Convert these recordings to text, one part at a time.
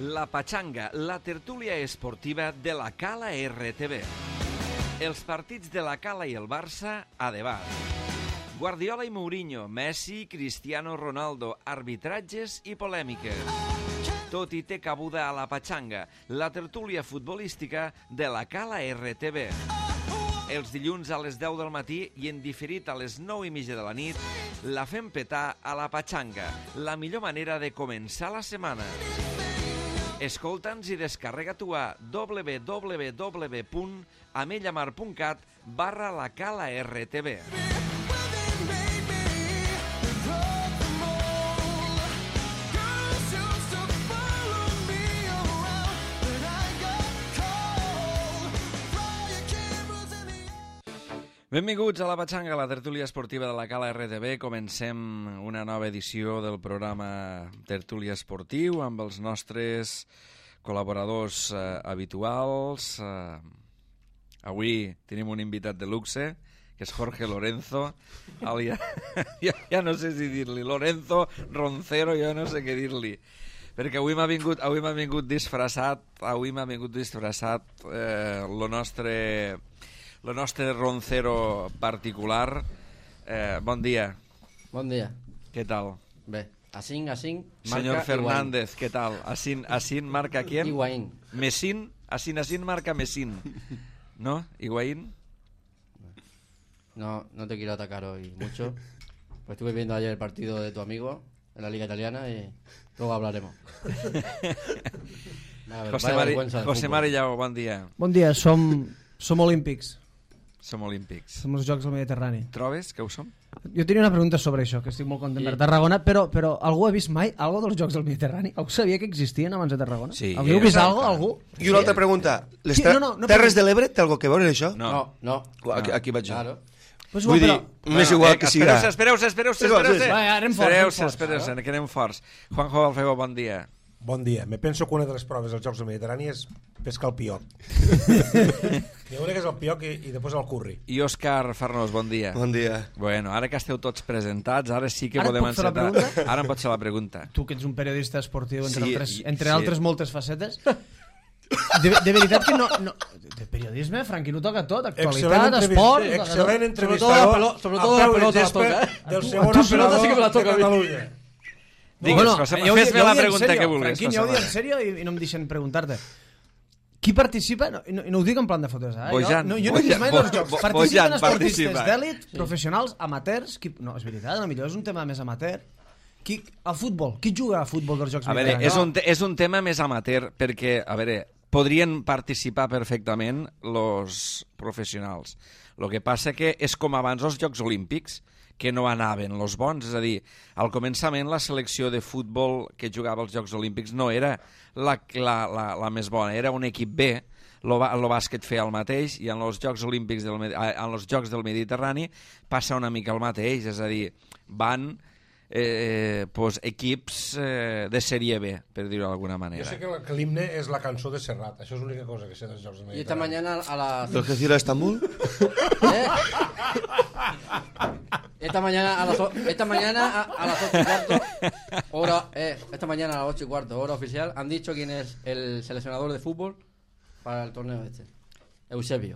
La Pachanga, la tertúlia esportiva de la Cala RTV. Els partits de la Cala i el Barça a debat. Guardiola i Mourinho, Messi, Cristiano Ronaldo, arbitratges i polèmiques. Tot hi té cabuda a la Pachanga, la tertúlia futbolística de la Cala RTV. Els dilluns a les 10 del matí i en diferit a les 9:30 de la nit, la fem petar a la Pachanga, la millor manera de començar la setmana. Escolta'ns i descarrega-t'ho a www.amellamar.cat/la Cala RTV. Benvinguts a la Pachanga, la tertúlia esportiva de la Cala RTV. Comencem una nova edició del programa Tertúlia Esportiu amb els nostres col·laboradors habituals. Avui tenim un invitat de luxe, que és Jorge Lorenzo. Ja no sé si dir-li Lorenzo, Roncero, jo no sé què dir-li. Perquè avui m'ha vingut disfressat el nostre roncero particular. Bon dia. Bon dia. Què tal? Bé, a 5, Senyor Fernández, què tal? Asín marca quién? Higuaín. Mesín, Asín marca Mesín. ¿No? Higuaín. No te quiero atacar hoy mucho. Pues estuve viendo ayer el partido de tu amigo en la Liga Italiana y luego hablaremos. José Mari Llao, bon dia. Bon dia, som olímpics. Som olímpics. Som els Jocs del Mediterrani. Trobes que ho som? Jo tenia una pregunta sobre això, que estic molt content per Tarragona, però algú ha vist mai algo dels Jocs del Mediterrani? Algú sabia que existien abans de Tarragona? Sí. Havíeu vist algú? I una altra pregunta. Les Terres de l'Ebre té alguna cosa a veure això? No. Aquí vaig jo. Claro. Pues Vull dir, m'és igual que siga. Espereu-se. Va, anem forts. Que anem forts. Juanjo Alfego, bon dia. Bon dia. Me penso que una de les proves dels Jocs del Mediterrani és pescar el pioc. N'hi ha una que és el pioc i després el curri. I Òscar Farnós, bon dia. Bon dia. Bueno, ara que esteu tots presentats, ara sí que Ara podem puc fer la encetar. pregunta? Ara em pots fer la pregunta. Tu, que ets un periodista esportiu, Sí, entre altres moltes facetes, de veritat que no... De periodisme, Franqui, no toca tot. Actualitat, esport... Excel·lent entrevistador. Sobretot la pelota la toca. Del segon Tu pelota sí que me la emperador de toca a mi. Catalunya. Digues, fes-me la pregunta que vulguis. Franquín, ja ho dic en sèrio i no em deixen preguntar-te. Qui participa? No ho dic en plan de fotos, eh? Jo no he vist mai dels jocs. Participen esportistes d'èlit, professionals, amateurs... No, és veritat, potser és un tema més amateur. El futbol. Qui juga a futbol dels Jocs Mediterranis? A veure, és un tema més amateur perquè, a veure, podrien participar perfectament els professionals. El que passa que és com abans els Jocs Olímpics, que no anaven els bons, és a dir, al començament la selecció de futbol que jugava als Jocs Olímpics no era la més bona, era un equip B, el bàsquet feia el mateix, i en els Jocs Olímpics, en els Jocs del Mediterrani passa una mica el mateix, és a dir, van equips de sèrie B, per dir-ho d'alguna manera. Jo sé que l'himne és la cançó de Serrat, això és l'única cosa que sé dels Jocs del Y esta Mediterrani. mañana a las... ¿Del Gecira a Estambul? Esta mañana a las 8:15 hora, esta mañana a las 8:15 hora oficial han dicho quién es el seleccionador de fútbol para el torneo este. Eusebio.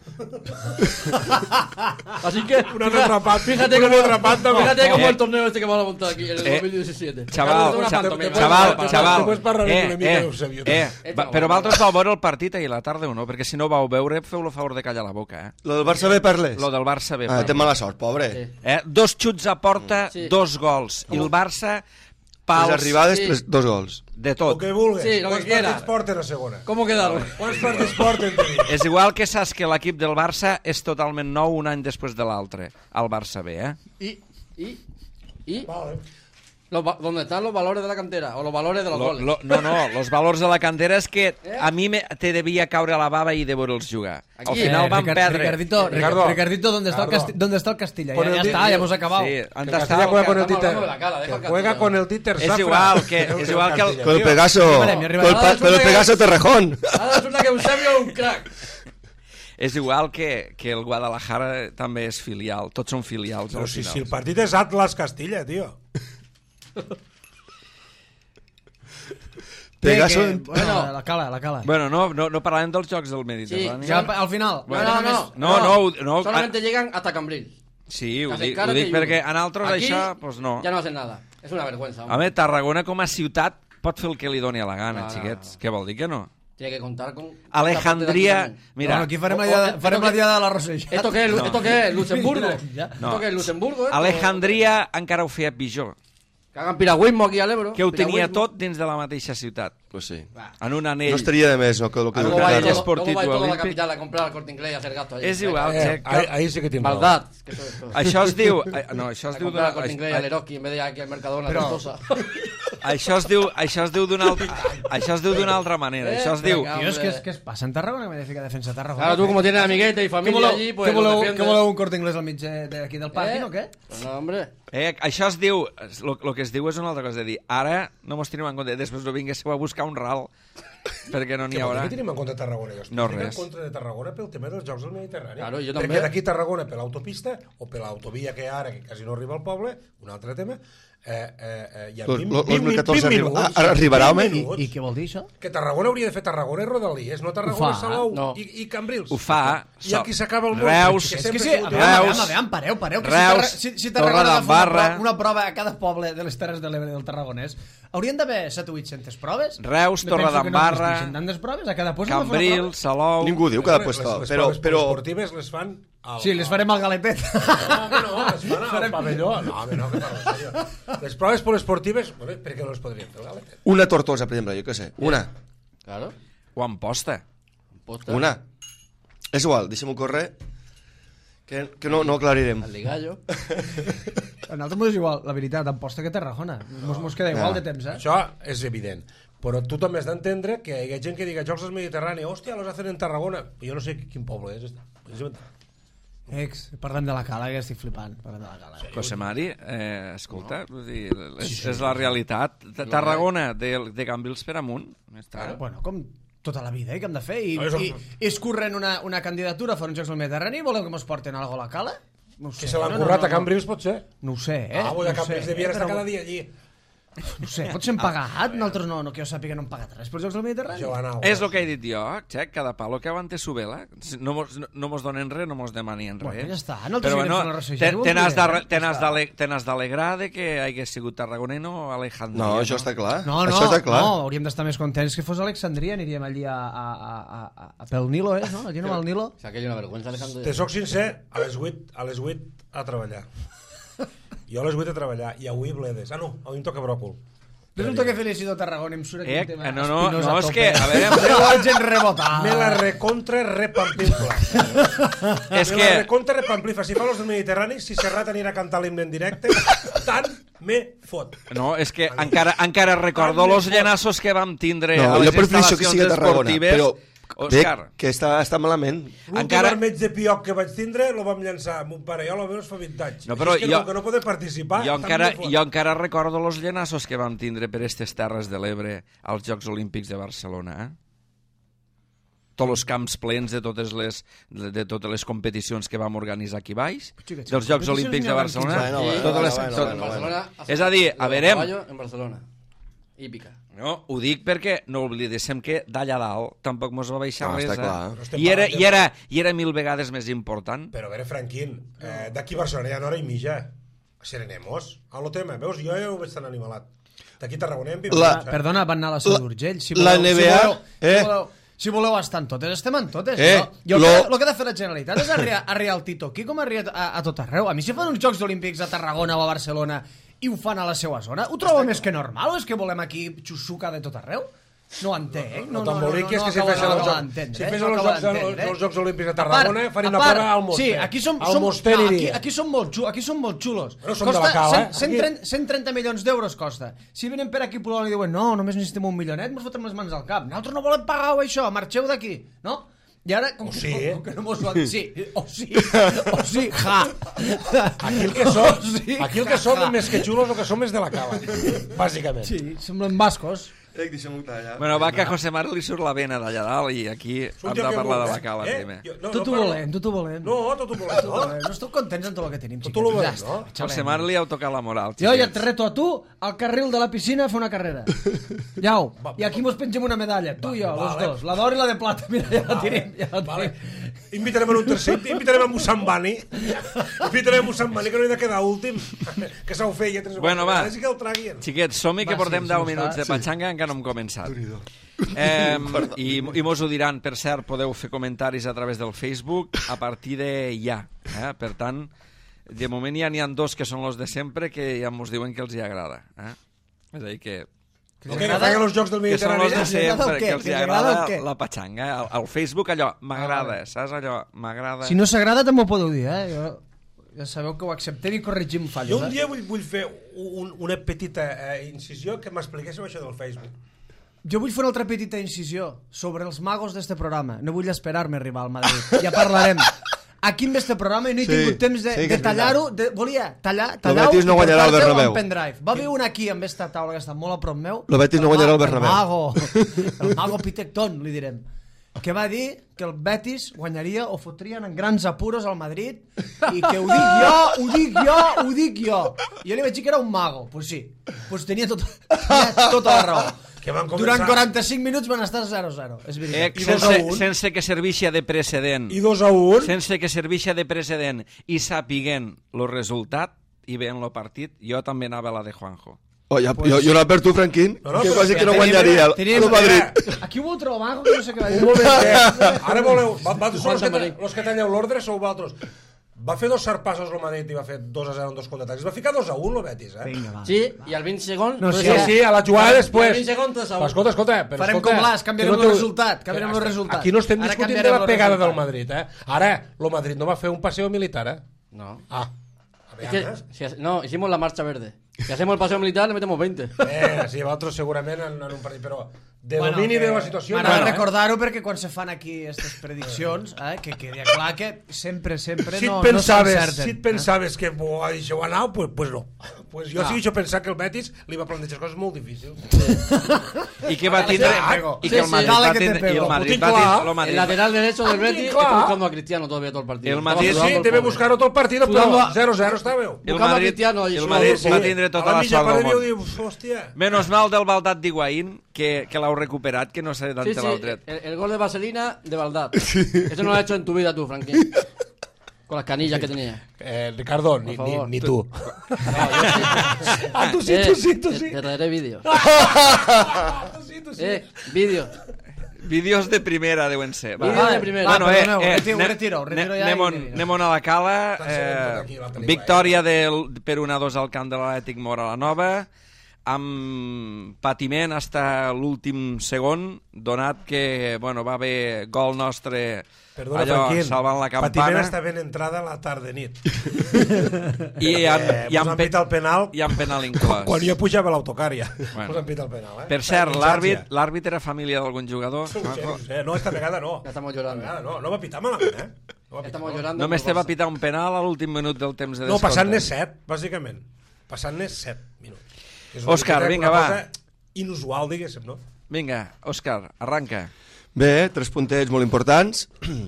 Así que fíjate cómo el torneo este que vamos a montar aquí en el 2017. Xaval, però vosaltres vau veure el partit ahir a la tarda o no? Perquè si no vau veure, feu el favor de callar la boca, eh? Lo del Barça B parles? Lo del Barça B. Té mala sort, pobre. Sí. 2 xuts a porta, 2 gols. I el Barça, pals... Les arribades, 2 gols. De El tot. que vulguis. Sí, lo que Quants quiera. partits porten a segona? ¿Cómo quedaron? Quants partits porten? És igual que saps que l'equip del Barça és totalment nou un any després de l'altre, el Barça B, eh? Y Vale. ¿dónde están los valores de la cantera? O los valores de los goles. No, los valors de la cantera és que a mi te devia caure la bava i de veure'ls jugar. Al Aquí. final van perdre. Ricardito, ¿dónde está el Castilla? Ya está, ya hemos acabado. Sí, han Que Castilla juega con el Títer. hablando de la cara, deja el Juega Castilla. con el Títer És Safra. igual que el... Con el Pegaso. Con el Pegaso Torrejón. Ahora resulta que Eusebio es un crack. És igual que el Guadalajara també és filial. Tots són filials. Però si el partit és Atlas Castilla, tio. Pegaso... Bueno, la cala. Bueno, no parlarem dels Jocs del Mediterrani. Sí, al final. No. Solamente llegan hasta Cambrils. Sí, ho dic perquè en altres això, pues no. Ja no hacen nada. És una vergüenza. A més, Tarragona com a ciutat pot fer el que li doni a la gana, xiquets. Què vol dir que no? Tiene que contar con... Alejandría... Mira... Bueno, aquí farem la dia de la Rosella. ¿Esto qué es? ¿Luxemburgo? ¿Esto qué es? ¿Luxemburgo? Alejandría encara ho feia pitjor. Que hagan piragüismo aquí al Ebro. Que ho tenia tot dins de la mateixa ciutat. Pues sí. En un anell. No estaria de més, no? Luego va a ir toda la capital a comprar al Corte Inglés y a hacer gasto allí. És igual. Ahí sí que tindrà. Maldad. Això es diu... No, això es diu... Comprar al Corte Inglés y al Eroski en vez de aquí al Mercadona de Tortosa. Això es diu d'una altra manera. Això es diu... Tíos, ¿qué es pasa en Tarragona? Me decía que defensa Tarragona. Claro, tú como tienes amiguete y familia allí, pues... ¿Qué voleu un Corte Inglés al mig d'aquí del parking o què? No, hombre. Això es diu... El que es diu és una altra cosa. Dir, ara no mos tenim en compte. Després no vinguéssiu a buscar un ral perquè no n'hi haurà. Què tenim en compte de Tarragona? Jo no estic res. en contra de Tarragona pel tema dels Jocs del Mediterrani. Claro, jo també. Perquè d'aquí Tarragona per l'autopista o per l'autovia que ara, que quasi no arriba al poble, un altre tema, hi ha 20 minuts. Arribarà, home. I què vol dir això? Que Tarragona hauria de fer Tarragona i Rodalies, no Tarragona, Salou i Cambrils. Ho fa. I aquí s'acaba el món. Reus. És que sí, pareu. Reus, si Tarragona fa una prova a cada poble de les Terres de l'Ebre del Tarragonès, haurien d'haver 7 o 800 proves? Reus, Torredembarra, Cambrils, Salou... Ningú diu cada puesto. Les proves esportives les fan... Sí, les farem al Galetet. No, les fan al pavelló. No, que parlo serio. Les proves poliesportives, per què no les podríem fer al Galetet? Una Tortosa, per exemple, jo què sé. Una. Claro. O Amposta. Una. És igual, deixem-ho córrer, que no aclarirem. El Ligallo. A nosaltres és igual, la veritat, Amposta que Tarragona. Mos queda igual de temps, Això és evident. Però tu també has d'entendre que hi ha gent que diga Jocs del Mediterrani, hòstia, los hacen en Tarragona. Jo no sé quin poble és. Parlem de la Cala, que estic flipant. Parlem de la Cala. José Mari, escolta, és la realitat. Tarragona, de Cambrils per amunt. Bueno, com tota la vida, que hem de fer? I es curren una candidatura a fer uns Jocs del Mediterrani? Voleu que mos porten alguna a la Cala? No sé. Que se l'han currat a Cambrils, pot ser? No ho sé, a Cambrils devien estar cada dia allí. No sé, potser hem pagat, nosaltres no, que jo sàpiga no hem pagat res per Jocs del Mediterrani. És el que he dit jo, Xec, cada palo que aguante su vela. No mos donen res, no mos demanen res. Bueno, ja està, però bueno, te n'has d'alegrar de que hagués sigut Tarragona i no Alejandria. No, això està clar. No, hauríem d'estar més contents que fos Alexandria, aniríem allí pel Nilo, no? Allí no va el Nilo. O sea, que hi ha una vergüenza, Alejandro. Te soc sincer, a les 8 a treballar. Jo a les 8 a treballar i avui bledes. No, avui em toca bròcol. Resulta que felicito Tarragona i em surt aquí un tema no, és que, a veure... Me la recontra repamplifla. És que... Me la recontra repamplifla. Si fa los del Mediterrani, si Serrat anirà a cantar l'himne en directe, tant me fot. No, és que encara recordo los llenassos que vam tindre a les instal·lacions esportives. Però Òscar, que està malament. L'últim vermell de pioc que vaig tindre lo vam llançar mon pare i jo, almenys fa 20 anys. No, però és que no poder participar. Jo encara recordo los llenassos que vam tindre per aquestes terres de l'Ebre als Jocs Olímpics de Barcelona. Tots els camps plens de totes les competicions que vam organitzar aquí baix, dels Jocs Olímpics de Barcelona. És a dir, a veure... En Barcelona. Hípica. No, ho dic perquè no oblidéssim que d'allà dalt tampoc mos va baixar res. I era 1000 vegades més important. Però a veure, Franquín, d'aquí a Barcelona hi ha hora i mitja. Serenemos. A lo tema, veus? Jo ja ho veig tan animalat. D'aquí a Tarragona hem vivit. Perdona, van anar a la Seu d'Urgell. La NBA... Si voleu estar en totes, estem en totes. El que ha de fer la Generalitat és arriar al Tito aquí com arriar a tot arreu. A mi si fan uns Jocs Olímpics a Tarragona o a Barcelona i ho fan a la seva zona, ho trobo més que normal o és que volem aquí xusuca de tot arreu? No ho entenc. No t'emboliquis que si fes els Jocs Olímpics a Tarragona faria una prova al Moster. Sí, aquí són molt xulos. Costa 130 milions d'euros costa. Si venen per aquí i diuen no, només necessitem 1 milionet, ens fotem les mans al cap. Nosaltres no volem pagar això, marxeu d'aquí, no? I ara, com que no mos ho han... Sí, o sí, ja. Aquí el que som més que xulos el que som és de la cala, bàsicament. Sí, semblen bascos. Bueno, va que a José Mar li surt la vena d'allà dalt i aquí hem de parlar de la Cala primer. Tot ho volem. No, tot ho volem, no estic contents amb tot el que tenim, Tot ho volem, no? José Mar li heu tocat la moral, Jo ja te reto a tu al carril de la piscina a fer una carrera. Iau, i aquí mos pengem una medalla, tu i jo, los dos, la d'or i la de plata, mira, ja la tenim. Invitarem en un tercer, invitarem a Musambani, que no hi ha de quedar últim, que s'ho feia 3 o 4 Bueno, va, xiquets, som-hi que portem 10 minuts de patxanga, encara no hem començat. I mos ho diran, per cert, podeu fer comentaris a través del Facebook a partir de ja. Per tant, de moment ja n'hi ha 2 que són els de sempre que ja mos diuen que els hi agrada. És a dir, que que fan els Jocs del Mediterrani. Que són els de sempre, que els hi agrada la patxanga. Al Facebook allò, m'agrada, saps allò, m'agrada. Si no s'agrada també ho podeu dir, ja sabeu que ho acceptem i corregim fallos. Jo un dia vull fer una petita incisió que m'expliquéssiu això del Facebook. Jo vull fer una altra petita incisió sobre els magos d'este programa. No vull esperar-me a arribar al Madrid. Ja parlarem. Aquí amb este programa i no he tingut temps de tallar-ho. Volia tallar-ho Betis no guanyarà el Bernabéu. Pendrive. Va haver un aquí amb esta taula que està molt a prop meu. El Betis no guanyarà el Bernabéu. El mago Pitecton, li direm. Que va dir que el Betis guanyaria o fotrien en grans apuros al Madrid i que ho dic jo. I jo li vaig dir que era un mago. Pues sí, pues tenia tota la raó. Durant 45 minuts van estar 0-0, és veritat. Sense que servixi de precedent. I 2-1. Sense que servixi de precedent i sapiguent el resultat i veient el partit, jo també anava a la de Juanjo. Jo anava per tu, Franquín, que quasi que no guanyaria el Madrid. Aquí ho vau trobar mago, que no sé què va dir. Un moment, ara voleu, els que talleu l'ordre sou vosaltres. Va fer 2 sarpassos el Madrid i va fer 2-0 en 2 contraatacs. Va ficar 2-1 el Betis, Vinga, va. Sí, i al 20 segons... No, sí, a la jugada després. Al 20 segons 2-1. Escolta. Farem com l'As, canviarem el resultat. Aquí no estem discutint de la pegada del Madrid, Ara, el Madrid no va fer un paseo militar, No. No, hicimos la marcha verde. Si hacemos el paseo militar, le metemos 20. Sí, vosaltres segurament en un partit, però de domini de la situació... M'agrada recordar-ho perquè quan se fan aquí aquestes prediccions, que quedi clar que sempre no són certes. Si et pensaves que això va anar, pues no. Pues jo sí que pensar que el Betis li va plantejar coses molt difícils. I que va tindre... I que el Madrid va tindre... El lateral derecho del Betis está buscando a Cristiano todavía todo el partido. El Madrid sí, debe buscar todo el partido, però 0-0 estàveu. El Madrid va tindre tota la sort del món. Menos mal del Baldat d'Higuaín, que l'heu recuperat, que no s'ha de tant el dret. El gol de Vaselina de Baldat. Eso no lo has hecho en tu vida tú, Franklin. Con las canillas que tenía. Ricardo, ni tú. Tú sí. Te traeré vídeos. Tú sí. Vídeos. Vídeos de primera deuen ser. Vídeos de primera. Bueno, retiro ja. Anem a la Cala. Victòria per 1-2 al camp de l'Atlètic Mora la Nova, amb patiment fins a l'últim segon, donat que va haver gol nostre. Perdona, allò, Franquín, salvant la campana. Patiment està ben entrada a la tarda-nit. I han pitat el penal. I amb penal inclòs. Quan jo pujava a l'autocar ja. Han pitat el penal. Per cert, l'àrbit era família d'algun jugador? No, esta vegada no. Ja estamos llorando. No va pitar malament, Estamos llorando. Només te va pitar un penal a l'últim minut del temps de descompte. No, passant-ne 7, bàsicament. Passant-ne 7 minuts. Òscar, vinga, va. Inusual, diguéssim, no? Vinga, Òscar, arranca. Bé, 3 puntets molt importants,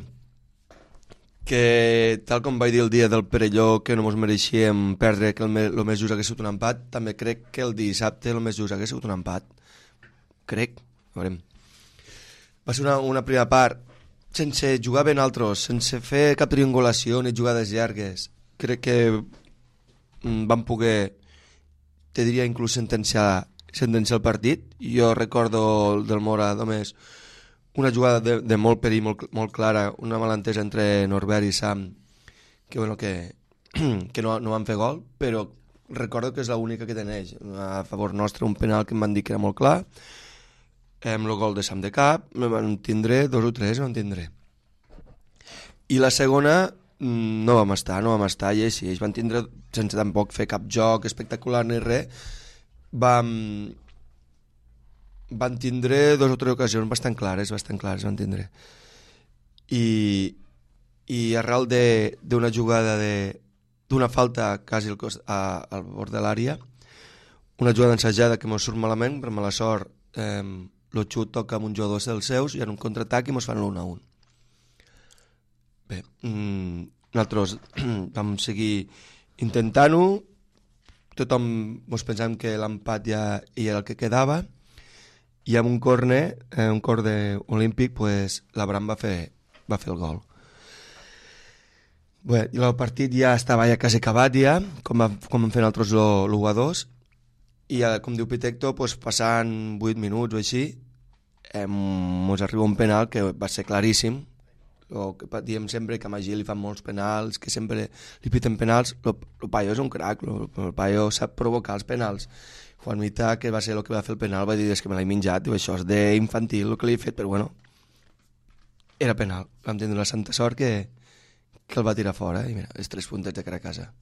que tal com vaig dir el dia del Perelló que no ens mereixíem perdre, que el més just hagués sigut un empat, també crec que el dissabte el més just hagués sigut un empat. Crec, veurem. Va ser una primera part sense jugar ben altres, sense fer cap triangulació ni jugades llargues. Crec que vam poder, te diria, inclús sentenciar el partit. Jo recordo del Mora només una jugada de molt perill, molt clara, una malentesa entre Norbert i Sam, que no van fer gol, però recordo que és l'única que teneix a favor nostre, un penal que em van dir que era molt clar, amb el gol de Sam de cap, me van tindre 2 o 3, van tindre. I la segona no vam estar, i així, ells van tindre, sense tampoc fer cap joc espectacular ni res, van tindre 2 o 3 ocasions bastant clares van tindre. I arrel d'una jugada d'una falta quasi al bord de l'àrea, una jugada ensajada que mos surt malament, per mala sort el xut toca amb un jugador dels seus i en un contraatac i mos fan l'1-1. Bé, nosaltres vam seguir intentant-ho, tothom mos pensàvem que l'empat ja era el que quedava, i amb un corner olímpic, pues, l'Abraham va fer el gol. Bé, el partit ja estava quasi acabat ja, com vam fer nosaltres l'1-2, i com diu Pitecto, pues, passant 8 minuts o així, mos arriba un penal que va ser claríssim. El que diem sempre que a Magí li fan molts penals, que sempre li piten penals. El paio és un crac, el paio sap provocar els penals. Juan Mita, que va ser el que va fer el penal, va dir que me l'he menjat, diu, això és d'infantil el que li he fet, però bueno, era penal. Vam tenir la santa sort que el va tirar fora, i mira, els 3 puntets de cara a casa.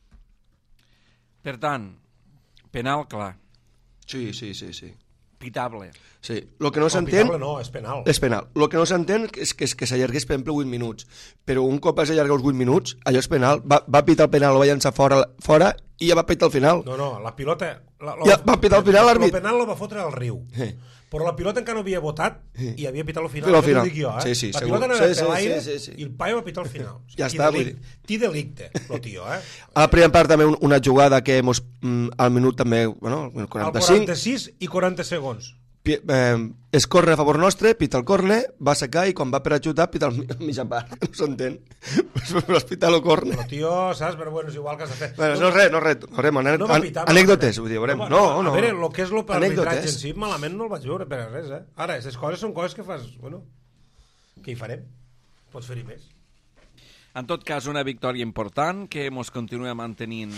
Per tant, penal clar. Sí. Pitable. Sí, el que no s'entén... Pitable no, és penal. És penal. El que no s'entén és que s'allargués, per exemple, 8 minuts. Però un cop es allarga els 8 minuts, allò és penal. Va pitar el penal, el va llançar fora i ja va pitar al final. No, la pilota... Ja va pitar al final l'àrbit. El penal el va fotre al riu. Però la pilota encara no havia votat i havia pitat al final. Al final. Dic jo, Sí, la segur. pilota anava per l'aire sí. i el paio va pitar al final. Ja està. Tí delicte, el tio, A la primera part també una jugada que al minut també, bueno, al minut 45... Al 46 i 40 segons. Es corre a favor nostre, pita el corner, va secar i quan va per a xutar pita el mitja part, no s'entén. Però es pita el corner. Però tio, saps? Però bueno, és igual que has de fer. Bueno, no res, anècdotes, ho diu, veurem. No. A veure, el que és l'arbitratge en si, malament no el vaig veure per res, Ara, aquestes coses són coses que fas, bueno, què hi farem? Pots fer-hi més. En tot cas, una victòria important que mos continua mantenint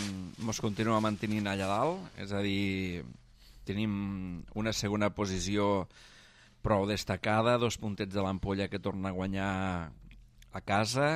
allà dalt, és a dir, tenim una segona posició prou destacada, 2 puntets de l'Ampolla que torna a guanyar a casa.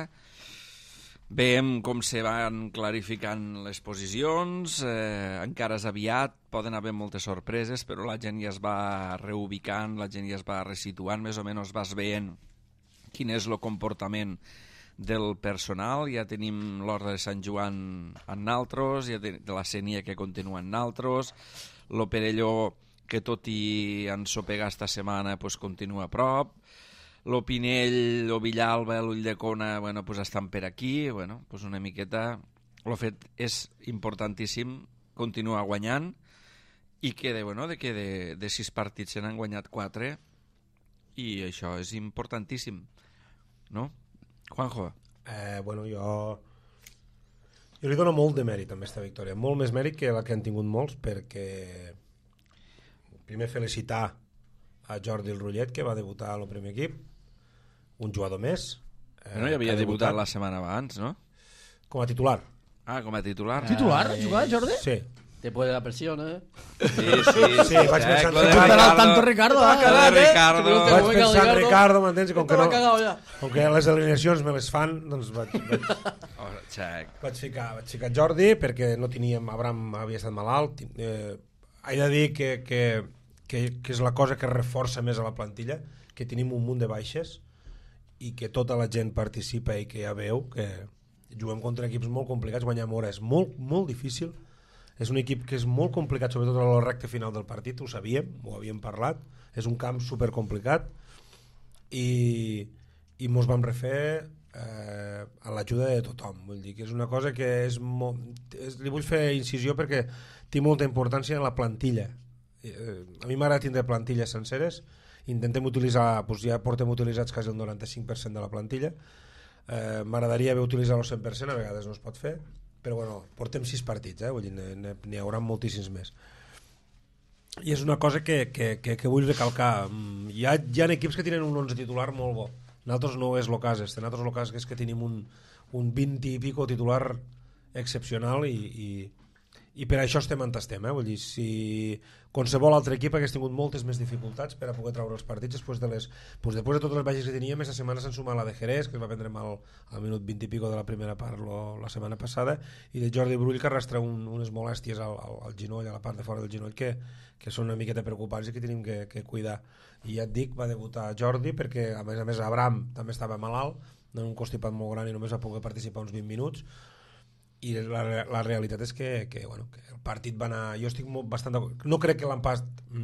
Veiem com se van clarificant les posicions, encara és aviat, poden haver moltes sorpreses, però la gent ja es va reubicant, la gent ja es va resituant, més o menys vas veient quin és el comportament del personal. Ja tenim l'Horta de Sant Joan en naltros, ja de la Sénia que continua en naltros, el Perelló, que tot i ensopegar esta setmana pues, continua a prop, el Pinell, el Villalba, l'Ulldecona bueno, pues, estan per aquí, bueno, pues una miqueta el fet és importantíssim continuar guanyant i que de 6 partits se n'han guanyat 4 i això és importantíssim, no? Juanjo? Bueno, jo li dono molt de mèrit a aquesta victòria, molt més mèrit que la que han tingut molts, perquè primer felicitar a Jordi el Rullet, que va debutar al primer equip, un jugador més. No, ja havia debutat la setmana abans, no? Com a titular. Ah, com a titular. ¿Titular? ¿Jugar, Jordi? Sí. Te puede la presión, Sí, vaig pensar tanto Ricardo. Vaig pensar en Ricardo, m'entens? Com que les alineacions me les fan, doncs vaig ficar Jordi, perquè no teníem... Abraham havia estat malalt. He de dir que és la cosa que reforça més a la plantilla, que tenim un munt de baixes i que tota la gent participa i que ja veu que juguem contra equips molt complicats, guanyar Mora és molt, molt difícil. És un equip que és molt complicat, sobretot a la recta final del partit, ho sabíem, ho havíem parlat, és un camp supercomplicat i mos vam refer a l'ajuda de tothom. Vull dir que és una cosa que li vull fer incisió perquè té molta importància en la plantilla. A mi m'agrada tindre plantilles senceres, intentem utilitzar, doncs ja portem utilitzats quasi el 95% de la plantilla, m'agradaria haver utilitzat el 100%, a vegades no es pot fer, però bueno, portem 6 partits, vull dir, n'hi haurà moltíssims més. I és una cosa que vull recalcar. Hi ha equips que tenen un 11 titular molt bo. Nosaltres no és el cas, nosaltres el cas és que tenim un 20 i pico titular excepcional i per això estem on estem. Vull dir, si qualsevol altre equip hagués tingut moltes més dificultats per a poder treure els partits després de totes les baixes que teníem. Aquesta setmana s'han sumat la de Jerez, que es va prendre mal al minut 20 i pico de la primera part la setmana passada, i de Jordi Brull, que arrastra unes molèsties al genoll, a la part de fora del genoll, que són una miqueta preocupants i que tenim que cuidar. I ja et dic, va debutar Jordi perquè a més Abraham també estava malalt, en un constipat molt gran i només va poder participar uns 20 minuts. I la realitat és que el partit va anar... Jo estic bastant... No crec que l'empat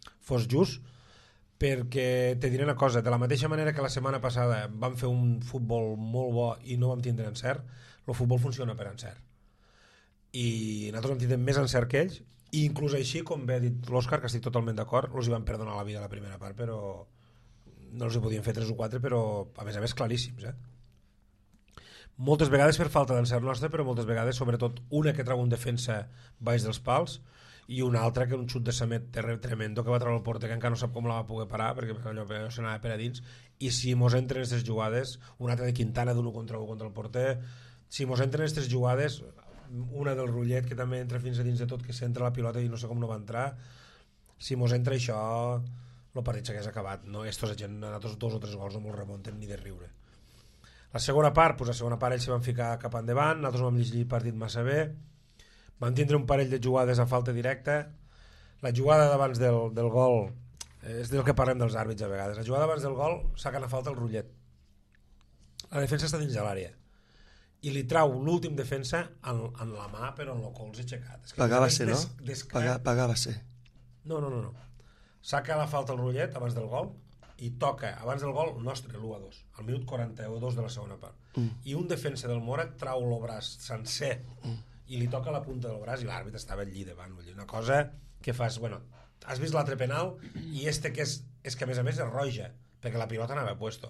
fos just, perquè te diré una cosa, de la mateixa manera que la setmana passada vam fer un futbol molt bo i no vam tindre encert, el futbol funciona per encert. I nosaltres vam tindre més encert que ells, i inclús així, com bé ha dit l'Òscar, que estic totalment d'acord, els hi van perdonar la vida a la primera part, però no els hi podien fer 3 o 4, però a més claríssims, moltes vegades per falta d'encert nostre, però moltes vegades, sobretot una que treu un defensa baix dels pals i una altra que un xut de Samet tremendo que va treure el porter, que encara no sap com la va poder parar perquè allò s'anava per a dins, i si mos entren aquestes jugades, una altra de Quintana d'1 contra 1 contra el porter, si mos entren aquestes jugades, una del Rullet que també entra fins a dins de tot, que s'entra la pilota i no sé com no va entrar, si mos entra això el partit s'hagués acabat, no? Estos gent, nosaltres 2 o 3 gols no mos remunten ni de riure. La segona part ells se van ficar cap endavant, nosaltres vam llegir el partit massa bé, vam tindre un parell de jugades a falta directa, la jugada d'abans del gol, és del que parlem dels àrbits a vegades, la jugada d'abans del gol sacan a falta el Rullet, la defensa està dins de l'àrea i li trau l'últim defensa en la mà però en el colze aixecat. Pagava-se, no? Pagava-se. No. Saca la falta el Rullet abans del gol i toca abans del gol nostre, l'1-2 al minut 42 de la segona part i un defensa del Mora trau el braç sencer i li toca la punta del braç i l'àrbit estava allí davant, vull dir, una cosa que fas, bueno, has vist l'altre penal i que és que a més és roja perquè la pilota anava puesto,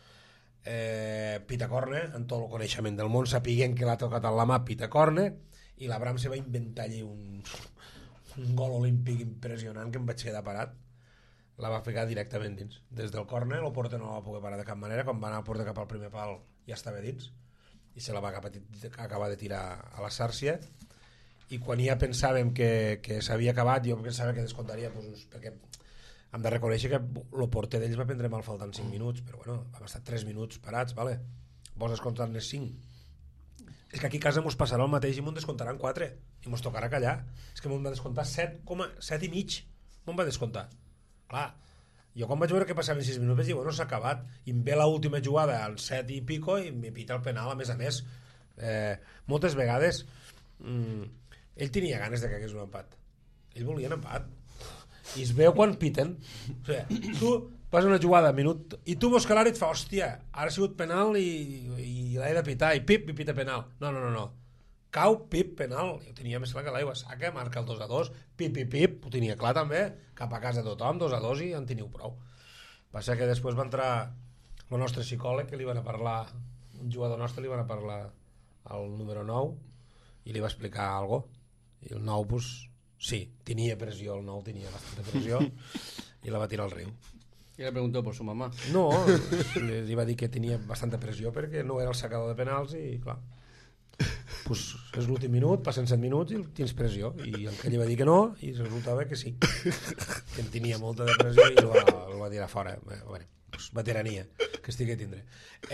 pita corne en tot el coneixement del món, sapiguent que l'ha tocat a la mà, pita corne, i l'Abraham se va inventar allí un gol olímpic impressionant que em vaig quedar parat, la va ficar directament dins des del córner, el porter no la va poder parar de cap manera, quan va anar el porter cap al primer pal ja estava dins i se la va acabar de tirar a la Sàrcia, i quan ja pensàvem que s'havia acabat, jo pensava que descontaria, perquè hem de reconèixer que el porter d'ells va prendre mal faltant 5 minuts, però bueno, vam estar 3 minuts parats, vale? Vols descomptar-ne 5? És que aquí a casa mos passarà el mateix i m'ho descontaran 4 i mos tocarà callar, és que m'ho va descontar 7,7 i mig m'ho va descontar. Clar, jo quan vaig veure que passaven 6 minuts vaig dir, bueno, s'ha acabat, i em ve l'última jugada al 7 i pico i em pita el penal, a més moltes vegades ell tenia ganes de que hagués un empat, ell volia un empat i es veu quan piten, o sigui, tu fas una jugada minut i tu veus que l'àrbit fa, hòstia, ara ha sigut penal i l'he de pitar i pip, i pita penal, no cau, pip, penal, jo tenia més clar que l'aigua, saca, marca el 2-2, pip, ho tenia clar també, cap a casa tothom, 2-2 i en teniu prou. Passa que després va entrar el nostre psicòleg, que li van a parlar, un jugador nostre li van a parlar al número 9 i li va explicar alguna cosa, i el 9 pues, sí, tenia pressió, el 9 tenia bastanta pressió i la va tirar al riu. I le preguntó por su mamá. No, li va dir que tenia bastanta pressió perquè no era el sacador de penals i clar, pues és l'últim minut, passen 7 minuts i tens pressió, i el que li va dir que no i resultava que sí, que en tenia molta de pressió i el va tirar fora. Bueno, pues, veterania que estigui a tindre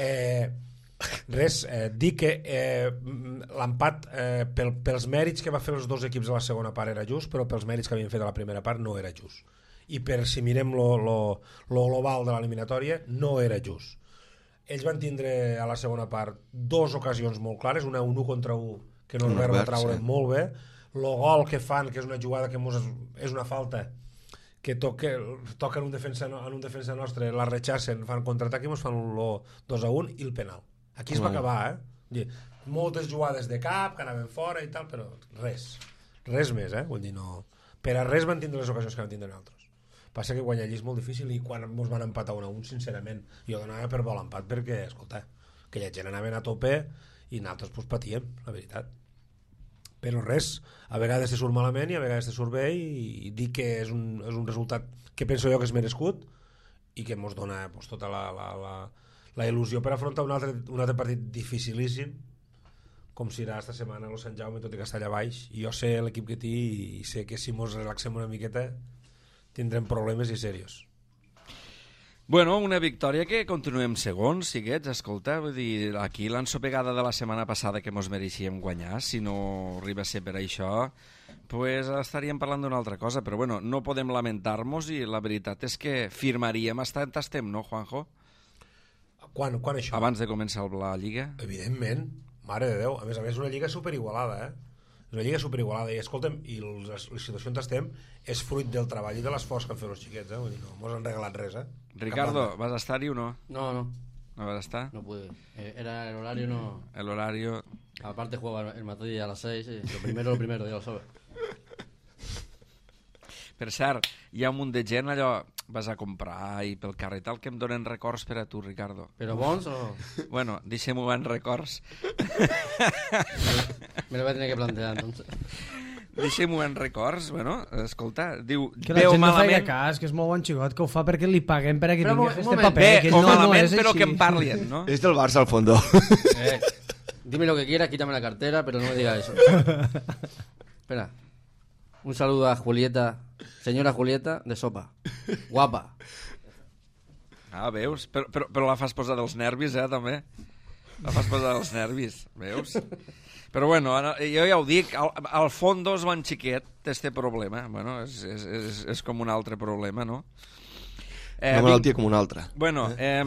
dir que l'empat pels mèrits que va fer els dos equips a la segona part era just, però pels mèrits que havien fet a la primera part no era just, i per si mirem lo global de l'eliminatòria no era just. Ells van tindre a la segona part 2 ocasions molt clares, una 1 contra 1 que no es va traure molt bé, el gol que fan, que és una jugada que és una falta que toquen un defensa nostre, la rechacen, fan contraatac i ens fan el 2-1 i el penal. Aquí es va acabar, moltes jugades de cap que anaven fora i tal, però res més, vull dir, no, per a res van tindre les ocasions que van tindre nosaltres. Passa que guanyar allí és molt difícil i quan ens van empatar 1-1, sincerament, jo donava per bo l'empat perquè, escolta, aquella gent anaven a tope i nosaltres pues, patíem, la veritat. Però res, a vegades te surt malament i a vegades te surt bé i dic que és un resultat que penso jo que és merescut i que ens dona pues, tota la il·lusió per afrontar un altre partit dificilíssim com serà esta setmana el Sant Jaume, tot i que està allà baix, i jo sé l'equip que té i sé que si ens relaxem una miqueta tindrem problemes i serios. Bueno, una victòria que continuem segons, siguets, escolta, vull dir, aquí l'ensopegada de la setmana passada que mos mereixíem guanyar, si no arriba a ser per això, pues estaríem parlant d'una altra cosa, però bueno, no podem lamentar-nos i la veritat és que firmaríem hasta on estem, no, Juanjo? Quan això? Abans de començar la Lliga? Evidentment, mare de Déu, a més una Lliga superigualada, És una lliga superigualada i escolta'm, i la situació on estem és fruit del treball i de l'esforç que han fet els xiquets, vull dir, no mos han regalat res, Ricardo, ¿vas a estar-hi o no? No. ¿No vas a estar? No pude. Era el horario, no. El horario... Aparte jugaba el Madrid a las 6, y lo primero, ya lo sabes. Per cert, hi ha un munt de gent allò, vas a comprar i pel carrer tal, que em donen records per a tu, Ricardo. Però bons o...? Bueno, deixem-ho en records. Me lo voy a tener que plantear, entonces. Deixem-ho en records, bueno, escolta, diu... Que la gent no faria cas, que és molt bon xicot, que ho fa perquè li paguem per a que tingui este paper. Bé o malament, però que en parlin, no? És del Barça, al fondo. Dime lo que quieras, quítame la cartera, pero no me digas eso. Espera. Un saludo a Julieta, señora Julieta, de Sopa. Guapa. Ah, veus? Però la fas posar dels nervis, també. La fas posar dels nervis, veus? Però bueno, jo ja ho dic, al fondo és bon xiquet, té este problema. Bueno, és com un altre problema, no? Una malaltia com una altra. Bueno,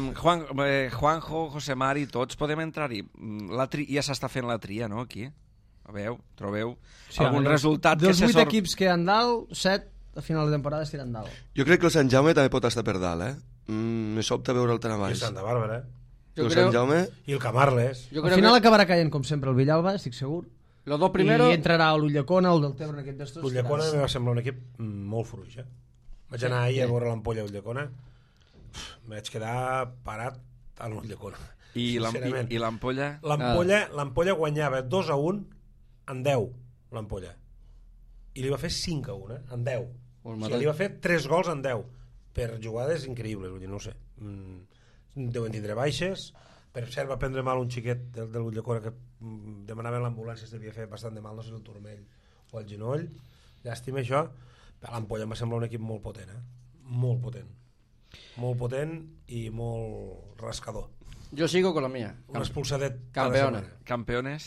Juanjo, José Mari, tots podem entrar-hi. Ja s'està fent la tria, no, aquí? Trobeu? Sí, algun resultat que se dels 8 equips que hi ha dalt, 7 a final de temporada estiran dalt. Jo crec que el Sant Jaume també pot estar per dalt, Me sobta veure'l tan a baix. I Santa Bàrbara, El Sant Jaume... I el Camarles. Al final acabarà caient, com sempre, el Villalba, estic segur. Los dos primeros... I entrarà l'Ulldecona, el del Tebre, en aquest d'estos. L'Ulldecona em va semblar un equip molt fluix, Vaig anar ahir a veure l'ampolla Ulldecona. Me vaig quedar parat a l'Ulldecona. I l'ampolla? L'ampolla guanyava 2-1 en 10, l'ampolla. I li va fer 5-1, en 10. O sigui, li va fer 3 gols en 10. Per jugades increïbles, vull dir, no ho sé. Deuen tindre baixes. Per cert, va prendre mal un xiquet de l'Ulldecona que demanava l'ambulància, s'havia fet bastant de mal, no sé, el turmell o el genoll. Llàstima això. L'ampolla em va semblar un equip molt potent, Molt potent. Molt potent i molt rascador. Yo sigo con la mía. Un expulsadet. Campeones.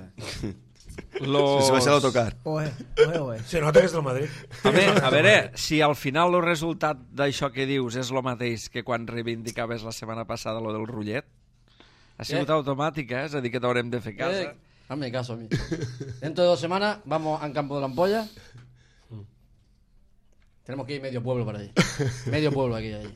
Se va ser l'autocar. Se nota que és del Madrid. A veure, si al final el resultat d'això que dius és el mateix que quan reivindicaves la setmana passada lo del rotllet, ha sigut automàtic, és a dir, que t'haurem de fer cas. Hazme caso a mí. Dentro de 2 semanas vamos al campo de la ampolla. Tenemos que ir medio pueblo para allí. Medio pueblo aquí allí.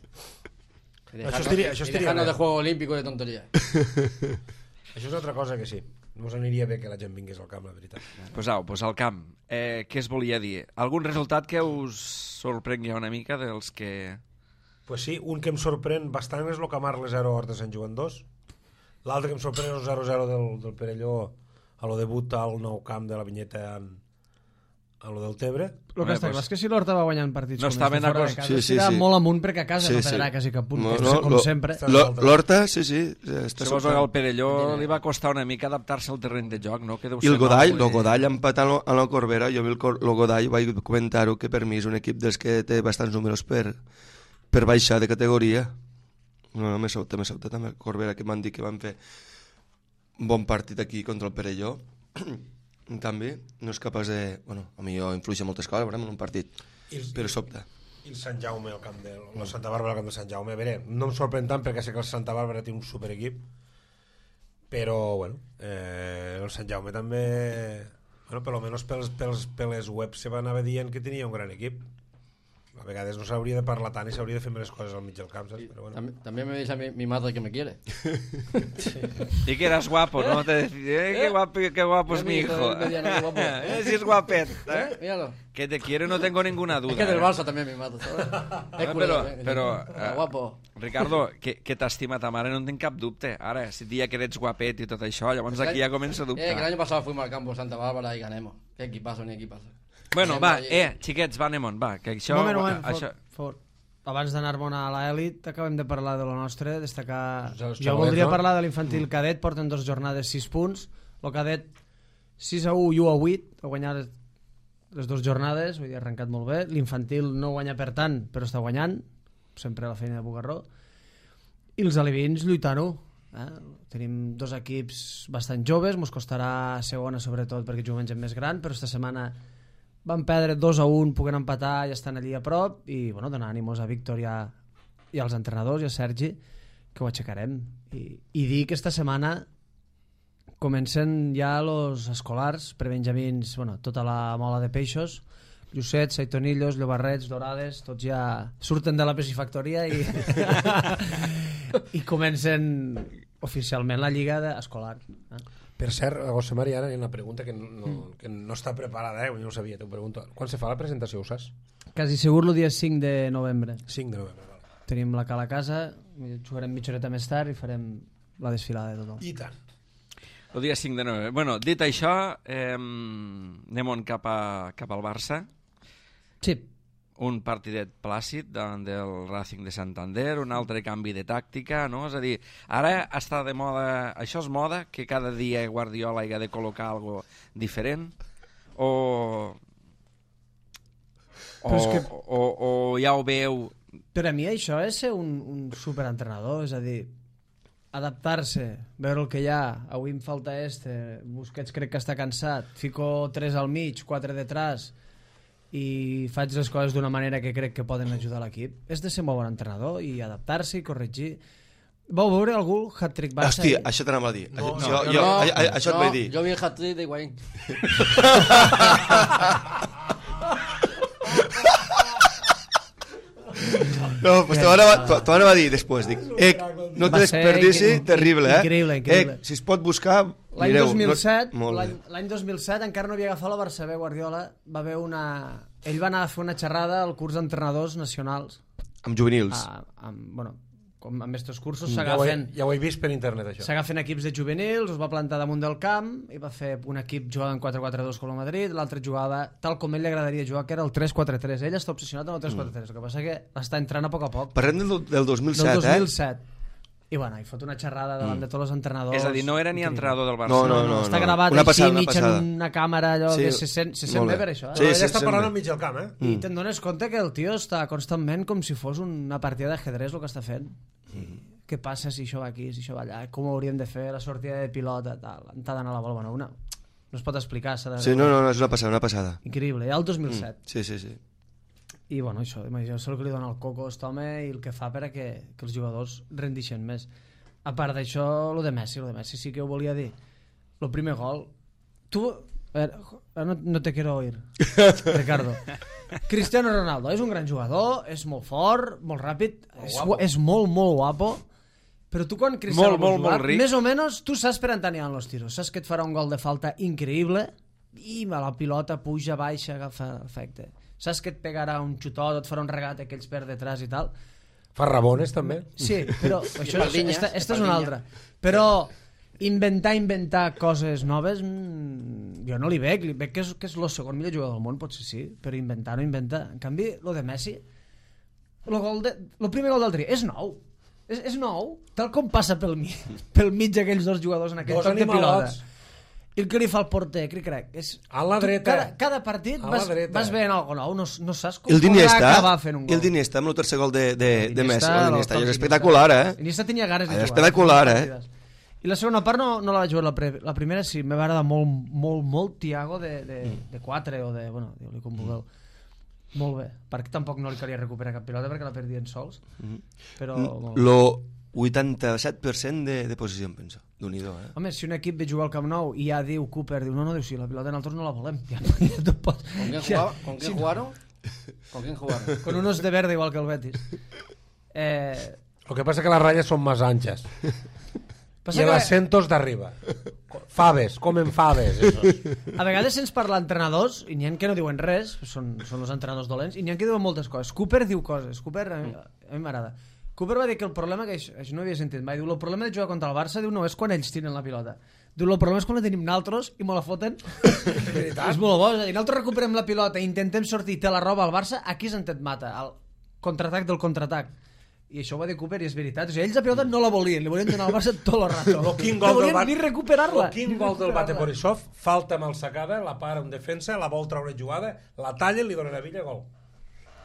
Y dejarnos de juego olímpico de tonterías. Això és altra cosa que sí. No us aniria bé que la gent vingués al camp, la veritat. Pues al camp. Què es volia dir? Algun resultat que us sorprengui una mica dels que... Pues sí, un que em sorprèn bastant és el Camarles 0 Horta Sant Joan 2. L'altre que em sorprèn és el 0-0 del Perelló a lo debut al nou camp de la Vinyeta a lo del Tebre. El que està clar és que si l'Horta va guanyant partits no estaven a casa, estarà molt amunt perquè a casa no perdrà quasi cap punt, com sempre. L'Horta, sí. Segons el Perelló li va costar una mica adaptar-se al terreny de joc, no? I el Godall empatant a la Corbera, jo el Godall vaig comentar-ho que per mi és un equip dels que té bastants números per baixar de categoria. No, me sobta també Corbera, que m'han dit que van fer un bon partit aquí contra el Perelló. En canvi, no és capaç de... Bueno, a mi jo influïxa moltes coses, veurem, en un partit, però sobta. I el Sant Jaume, el camp de la Santa Bàrbara, el camp de Sant Jaume. A veure, no em sorprèn tant perquè sé que el Santa Bàrbara té un superequip, però, bueno, el Sant Jaume també... Bueno, per almenys per les webs se va anar dient que tenia un gran equip. A vegades no s'hauria de parlar tant i s'hauria de fer més coses al mig del camp, saps? Pero bueno. También me dice a mi madre que me quiere. Y que eras guapo, ¿no? Te decía, qué guapo es mi hijo. Si es guapet. Míralo. Que te quiere no tengo ninguna duda. Es que del Barça también mi madre, ¿sabes? Però guapo. Ricardo, que t'estima ta mare no en tinc cap dubte. Ara, si dia que eres guapet i tot això, llavors aquí ja comença a dubtar. Que el año pasado fuimos al campo de Santa Bárbara y ganemos. Qué equipazo, ni equipazo. Bueno, va, xiquets, va, anem on, va, que això... Moment, fort. Abans d'anar-me'n a l'elit, acabem de parlar de lo nostre, destacar... Jo voldria parlar de l'infantil cadet, porten 2 jornades, 6 punts, el cadet 6-1 i 1-8, ha guanyat les 2 jornades, vull dir, ha arrencat molt bé, l'infantil no guanya per tant, però està guanyant, sempre la feina de Bugarró, i els alevins lluitant-ho, tenim 2 equips bastant joves, mos costarà segona sobretot perquè juguen gent més gran, però esta setmana van perdre 2-1, puguen empatar i estan allí a prop i bueno, donar ànimos a Víctor i als entrenadors i a Sergi que ho aixecarem i dir que esta setmana comencen ja els escolars, prebenjamins, bueno, tota la mola de peixos, llucets, saitonillos, llobarrets, dorades, tots ja surten de la piscifactoria i i comencen oficialment la lliga escolar. Per cert, a José María, ara hi ha una pregunta que no està preparada, jo no ho sabia, t'ho pregunto. Quan se fa la presentació, ho saps? Quasi segur el dia 5 de novembre. 5 de novembre, vale. Tenim la cala a casa, jugarem mitja horeta més tard i farem la desfilada de tothom. I tant. El dia 5 de novembre. Bueno, dit això, anem cap al Barça. Sí. Un partidet plàcid davant del Racing de Santander, un altre canvi de tàctica, no? És a dir, ara està de moda, això és moda, que cada dia Guardiola hi ha de col·locar algo diferent, o ja ho veu... Per a mi això és ser un superentrenador, és a dir, adaptar-se, veure el que hi ha, avui em falta Busquets crec que està cansat, fico 3 al mig, 4 detrás, i faig les coses d'una manera que crec que poden ajudar l'equip. És de ser molt bon entrenador i adaptar-se i corregir. Vau veure algú hat-trick Barça? Hòstia, això t'anava a dir. Això et vaig dir. Jo vi el hat-trick de Higuaín. No, pues t'ho anava a dir després. Dic, no te desperdici, terrible, Increïble. Si es pot buscar, L'any mireu. 2007 encara no havia agafat la Barça B, Guardiola va haver ell va anar a fer una xerrada al curs d'entrenadors nacionals amb juvenils. Com amb estos cursos s'agafen... Ja ho he vist per internet, això. S'agafen equips de juvenils, us va plantar damunt del camp i va fer un equip jugava en 4-4-2 com el Madrid, l'altre jugava tal com ell li agradaria jugar, que era el 3-4-3. Ell està obsessionat amb el 3-4-3, el que passa que està entrant a poc a poc. Parlem del 2007, del 2007. I bueno, hi fot una xerrada davant de tots els entrenadors. És a dir, no era ni entrenador del Barça. No. Està gravat així mig en una càmera, allò que se sent bé per això. Sí, ella està parlant al mig del camp, I te'n dones compte que el tio està constantment com si fos una partida d'ajedrez el que està fent. Què passa si això va aquí, si això va allà, com ho hauríem de fer, la sortida de pilota, tal, on t'ha d'anar la bola, no es pot explicar. Sí, no, és una passada. Increïble, ja el 2007. Sí. I bueno, això, imagina't el que li dona el coco a aquest home i el que fa per a que els jugadors rendixen més. A part d'això, el de Messi sí que ho volia dir. El primer gol, no te quiero oír, Ricardo. Cristiano Ronaldo és un gran jugador, és molt fort, molt ràpid, és molt guapo, però tu quan Cristiano molt ric, més o menys tu saps per on t'aniran els tiros, saps que et farà un gol de falta increïble i la pilota puja, baixa, agafa efecte, saps que et pegarà un xutot, et farà un regat aquells per detrás i tal. Fa rabones també? Sí, però això és una altra. Però inventar coses noves jo no li veig que és el segon millor jugador del món, potser sí, però inventar no inventa. En canvi, lo de Messi, el primer gol del Tri és nou, és nou, tal com passa pel mig d'aquells dos jugadors en aquell toc de pilota. I el que li fa el porter, crec, és... A la dreta. Cada partit vas veient alguna nou, no saps com acabar fent un gol. El d'Iniesta amb el tercer gol de Messi. El d'Iniesta és espectacular, Iniesta tenia ganes de jugar. Espectacular, I la segona part no la vaig veure, la primera sí, me va agradar molt Thiago de 4 o de... Bueno, digue-li com vulgueu. Molt bé, perquè tampoc no li calia recuperar cap pilota perquè la perdien sols, però... Lo 87% de posició, em penso, d'un-i-do, Home, si un equip ve jugar al Camp Nou i ja diu Cooper, diu, no, sí, la pilota nosaltres no la volem. ¿Con quién jugaron? Con unos de verde igual que el Betis. Lo que pasa es que las rayas son más anchas. I els acentos d'arriba. Faves, comen faves. A vegades se'ns parla d'entrenadors i n'hi ha que no diuen res, són els entrenadors dolents, i n'hi ha que diuen moltes coses. Cooper diu coses, Cooper a mi m'agrada. Cooper va dir que el problema, que això no havia sentit mai, diu, el problema de jugar contra el Barça, diu, no és quan ells tiren la pilota. Diu, el problema és quan la tenim naltros i me la foten. És molt bo, és a dir, nosaltres recuperem la pilota i intentem sortir i te la roba al Barça, aquí és on et mata, el contraatac del contraatac. I això ho va dir Cooper i és veritat. O sigui, ells la pilota no la volien, li volien donar al Barça tot el rato. No volien ni recuperar-la. El quin gol del Bate Borisov, falta mal sacada, la para en defensa, la vol treure jugada, la talla i li dona la villa, gol.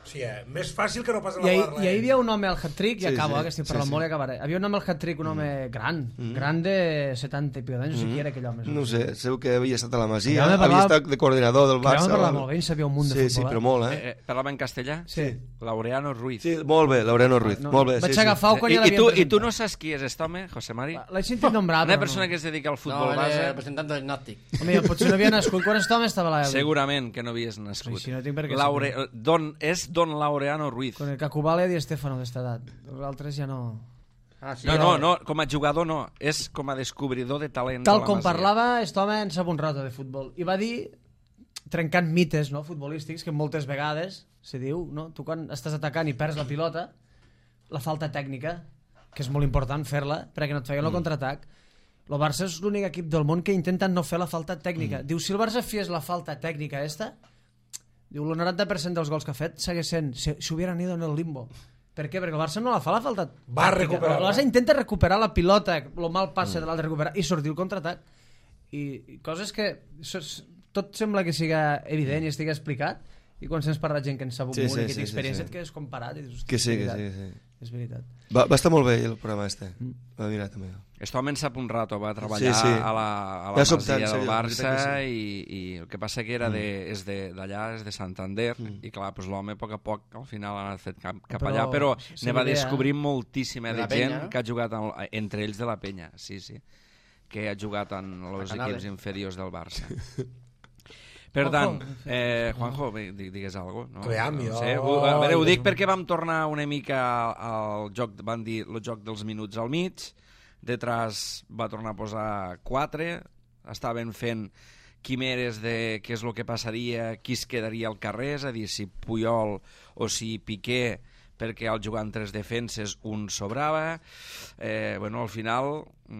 Sí, més fàcil que no pas a I la ahir Barla. hi havia un home al hat-trick, i Sí, acabo, sí, que estic parlant molt i acabaré. Havia un home al hat-trick, un home gran de 70 i pico d'anys, no sé qui era aquell home. No sé, segur que havia estat a la Masia, Que havia estat de coordinador del Barça. Que parlava molt bé, en sabia un munt de futbol. Sí, però molt, Parlava en castellà? Sí. Laureano Ruiz. Sí, molt bé, Laureano Ruiz, molt bé. Vaig agafar-ho quan ja l'havien I presentat. tu no saps qui és aquest home, José Mari? L'he sentit nombrar, Una però persona que es dedica al No, futbol era base? representant del Nàstic. Home, potser no havia nascut quan aquest home estava a l'Eli. Segurament que no havies nascut. Sí, no tinc per què És Don Laureano Ruiz. Con el Cacubale i Estefano d'esta edat. Els altres ja no... Sí, No, com a jugador no, és com a descobridor de talent. Tal com parlava, aquest home en sap un rato de futbol. I va dir, trencant mites futbolístics, que moltes vegades se diu, no? Tu quan estàs atacant i perds la pilota, la falta tècnica, que és molt important fer-la, perquè no et feien el contraatac. El Barça és l'únic equip del món que intenta no fer la falta tècnica. Diu, si el Barça fes la falta tècnica esta, diu, el 90% dels gols que ha fet segueix sent, si hubieran ido en el limbo. Per què? Perquè el Barça no la fa la falta Va recuperar. El Barça intenta recuperar la pilota, el mal passe de l'altre recuperar, i sortir el contraatac. I coses que tot sembla que siga evident i estigui explicat, i quan sents parlar gent que en sap un munt i que té experiència et quedes comparat i dius, que sí. És veritat. Va estar molt bé el programa este. Va mirar també. Aquest home en sap un rato, va treballar a la Masia del Barça i el que passa que era és d'allà, és de Santander, i clar, l'home a poc al final ha anat fet cap allà, però ne va descobrir moltíssima de gent que ha jugat entre ells de la Penya, sí, que ha jugat en els equips inferiors del Barça. Per tant, Juanjo, digues alguna cosa. No? Ho dic perquè vam tornar una mica al joc, van dir el joc dels minuts al mig, detrás va tornar a posar 4, estaven fent quimeres de què és el que passaria, qui es quedaria al carrer, és a dir, si Puyol o si Piqué, perquè al jugar en 3 defenses un sobrava. Al final,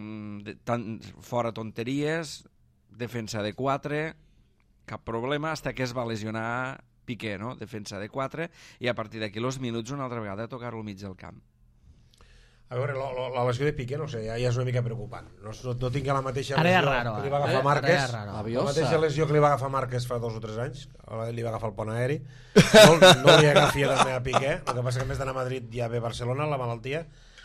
fora tonteries, defensa de 4, cap problema, fins que es va lesionar Piqué, no? Defensa de 4, i a partir d'aquí els minuts una altra vegada tocar-lo al mig del camp. A veure, la lesió de Piqué, no sé, ja és una mica preocupant. No tinc la mateixa lesió que li va agafar Márquez. La mateixa lesió que li va agafar Márquez fa 2 o 3 anys, li va agafar el pont aeri. No li agafia també a Piqué, el que passa que a més d'anar a Madrid ja ve a Barcelona, la malaltia.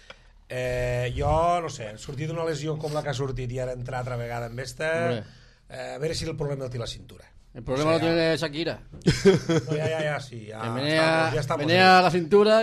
Jo, no sé, sortir d'una lesió com la que ha sortit i ara entrar altra vegada en esta... A veure si el problema el té la cintura. El problema lo tiene Shakira. No, ja, sí. Ya menea la cintura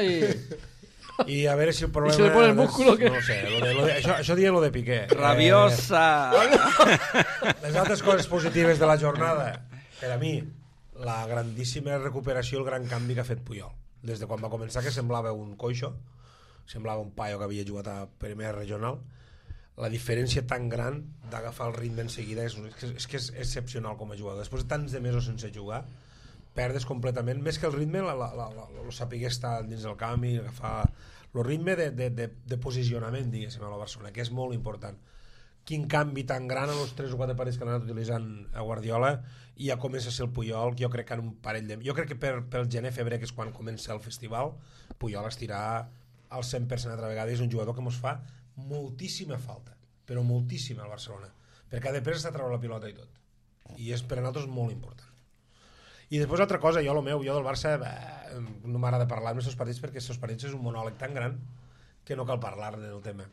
y a ver si el problema... Y se le pone el músculo que... No sé, això dia lo de Piqué. Rabiosa! Les altres coses positives de la jornada, per a mi, la grandíssima recuperació, el gran canvi que ha fet Puyol. Des de quan va començar, que semblava un coixo, semblava un paio que havia jugat a primera regional, la diferència tan gran d'agafar el ritme en seguida és que és excepcional com a jugador. Després de tants de mesos sense jugar, perdes completament, més que el ritme, el saber estar dins del camp i agafar el ritme de posicionament, diguéssim, a la Barcelona, que és molt important. Quin canvi tan gran en els 3 o 4 parells que han anat utilitzant a Guardiola, i ja comença a ser el Puyol, jo crec que en un parell de... Jo crec que pel gener-febrer, que és quan comença el festival, Puyol estirà al 100% altra vegada, és un jugador que ens fa moltíssima falta, però moltíssima al Barcelona, perquè després està a treure la pilota i tot, i és per a nosaltres molt important. I després altra cosa, jo del Barça no m'agrada parlar amb els seus partits, perquè els seus partits és un monòleg tan gran que no cal parlar del tema.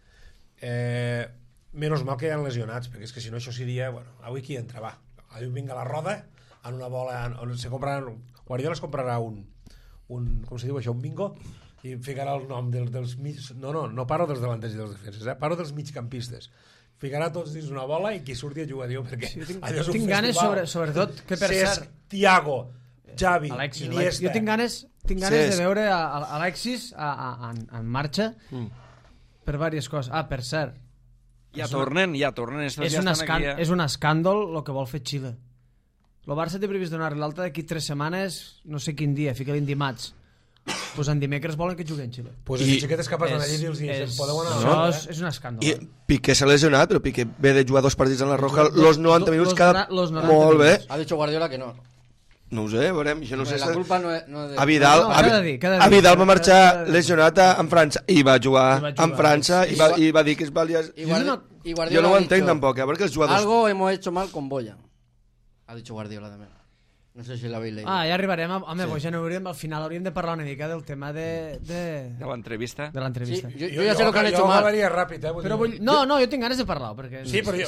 Menos mal que hi ha lesionats, perquè és que si no això seria, bueno, avui qui entra, va, avui vinga la roda, en una bola, on se compraran, Guardiola es comprarà un com se diu això, un bingo, i ficarà el nom dels mig... No parlo dels delanters i dels defenses, parlo dels migcampistes. Ficarà tots dins una bola i qui surti a jugar, diu, perquè sí, tinc ganes, sobretot, que per cert... Thiago, Xavi, Alexis, Iniesta... Jo tinc ganes de veure Alexis en marxa per diverses coses. Per cert... Ja tornen. És un escàndol el que vol fer Xile. El Barça té previst donar l'alta d'aquí 3 setmanes, no sé quin dia, fica-li en dimarts. Pues en dimecres volen que jugui en Xile. Pues els xiquetes que passen allí i els podeu anar... Això és un escàndol. I Piqué s'ha lesionat, però Piqué ve de jugar 2 partits en la Roja, los 90 minuts cada... Molt bé. Ha dicho Guardiola que no. No ho sé, veurem. Això no sé. La culpa no és de... A Vidal va marxar lesionat en França i va jugar en França i va dir que es valia... Jo no ho entenc tampoc, perquè els jugadors... Algo hemos hecho mal con Boyan. Ha dicho Guardiola también. No sé si l'habéis leído. Ja arribarem. Home, al final hauríem de parlar una mica del tema de l'entrevista. De l'entrevista. Sí, jo ja sé lo que han hecho mal. Jo acabaria ràpid, Però no, jo tinc ganes de parlar, perquè... Sí, però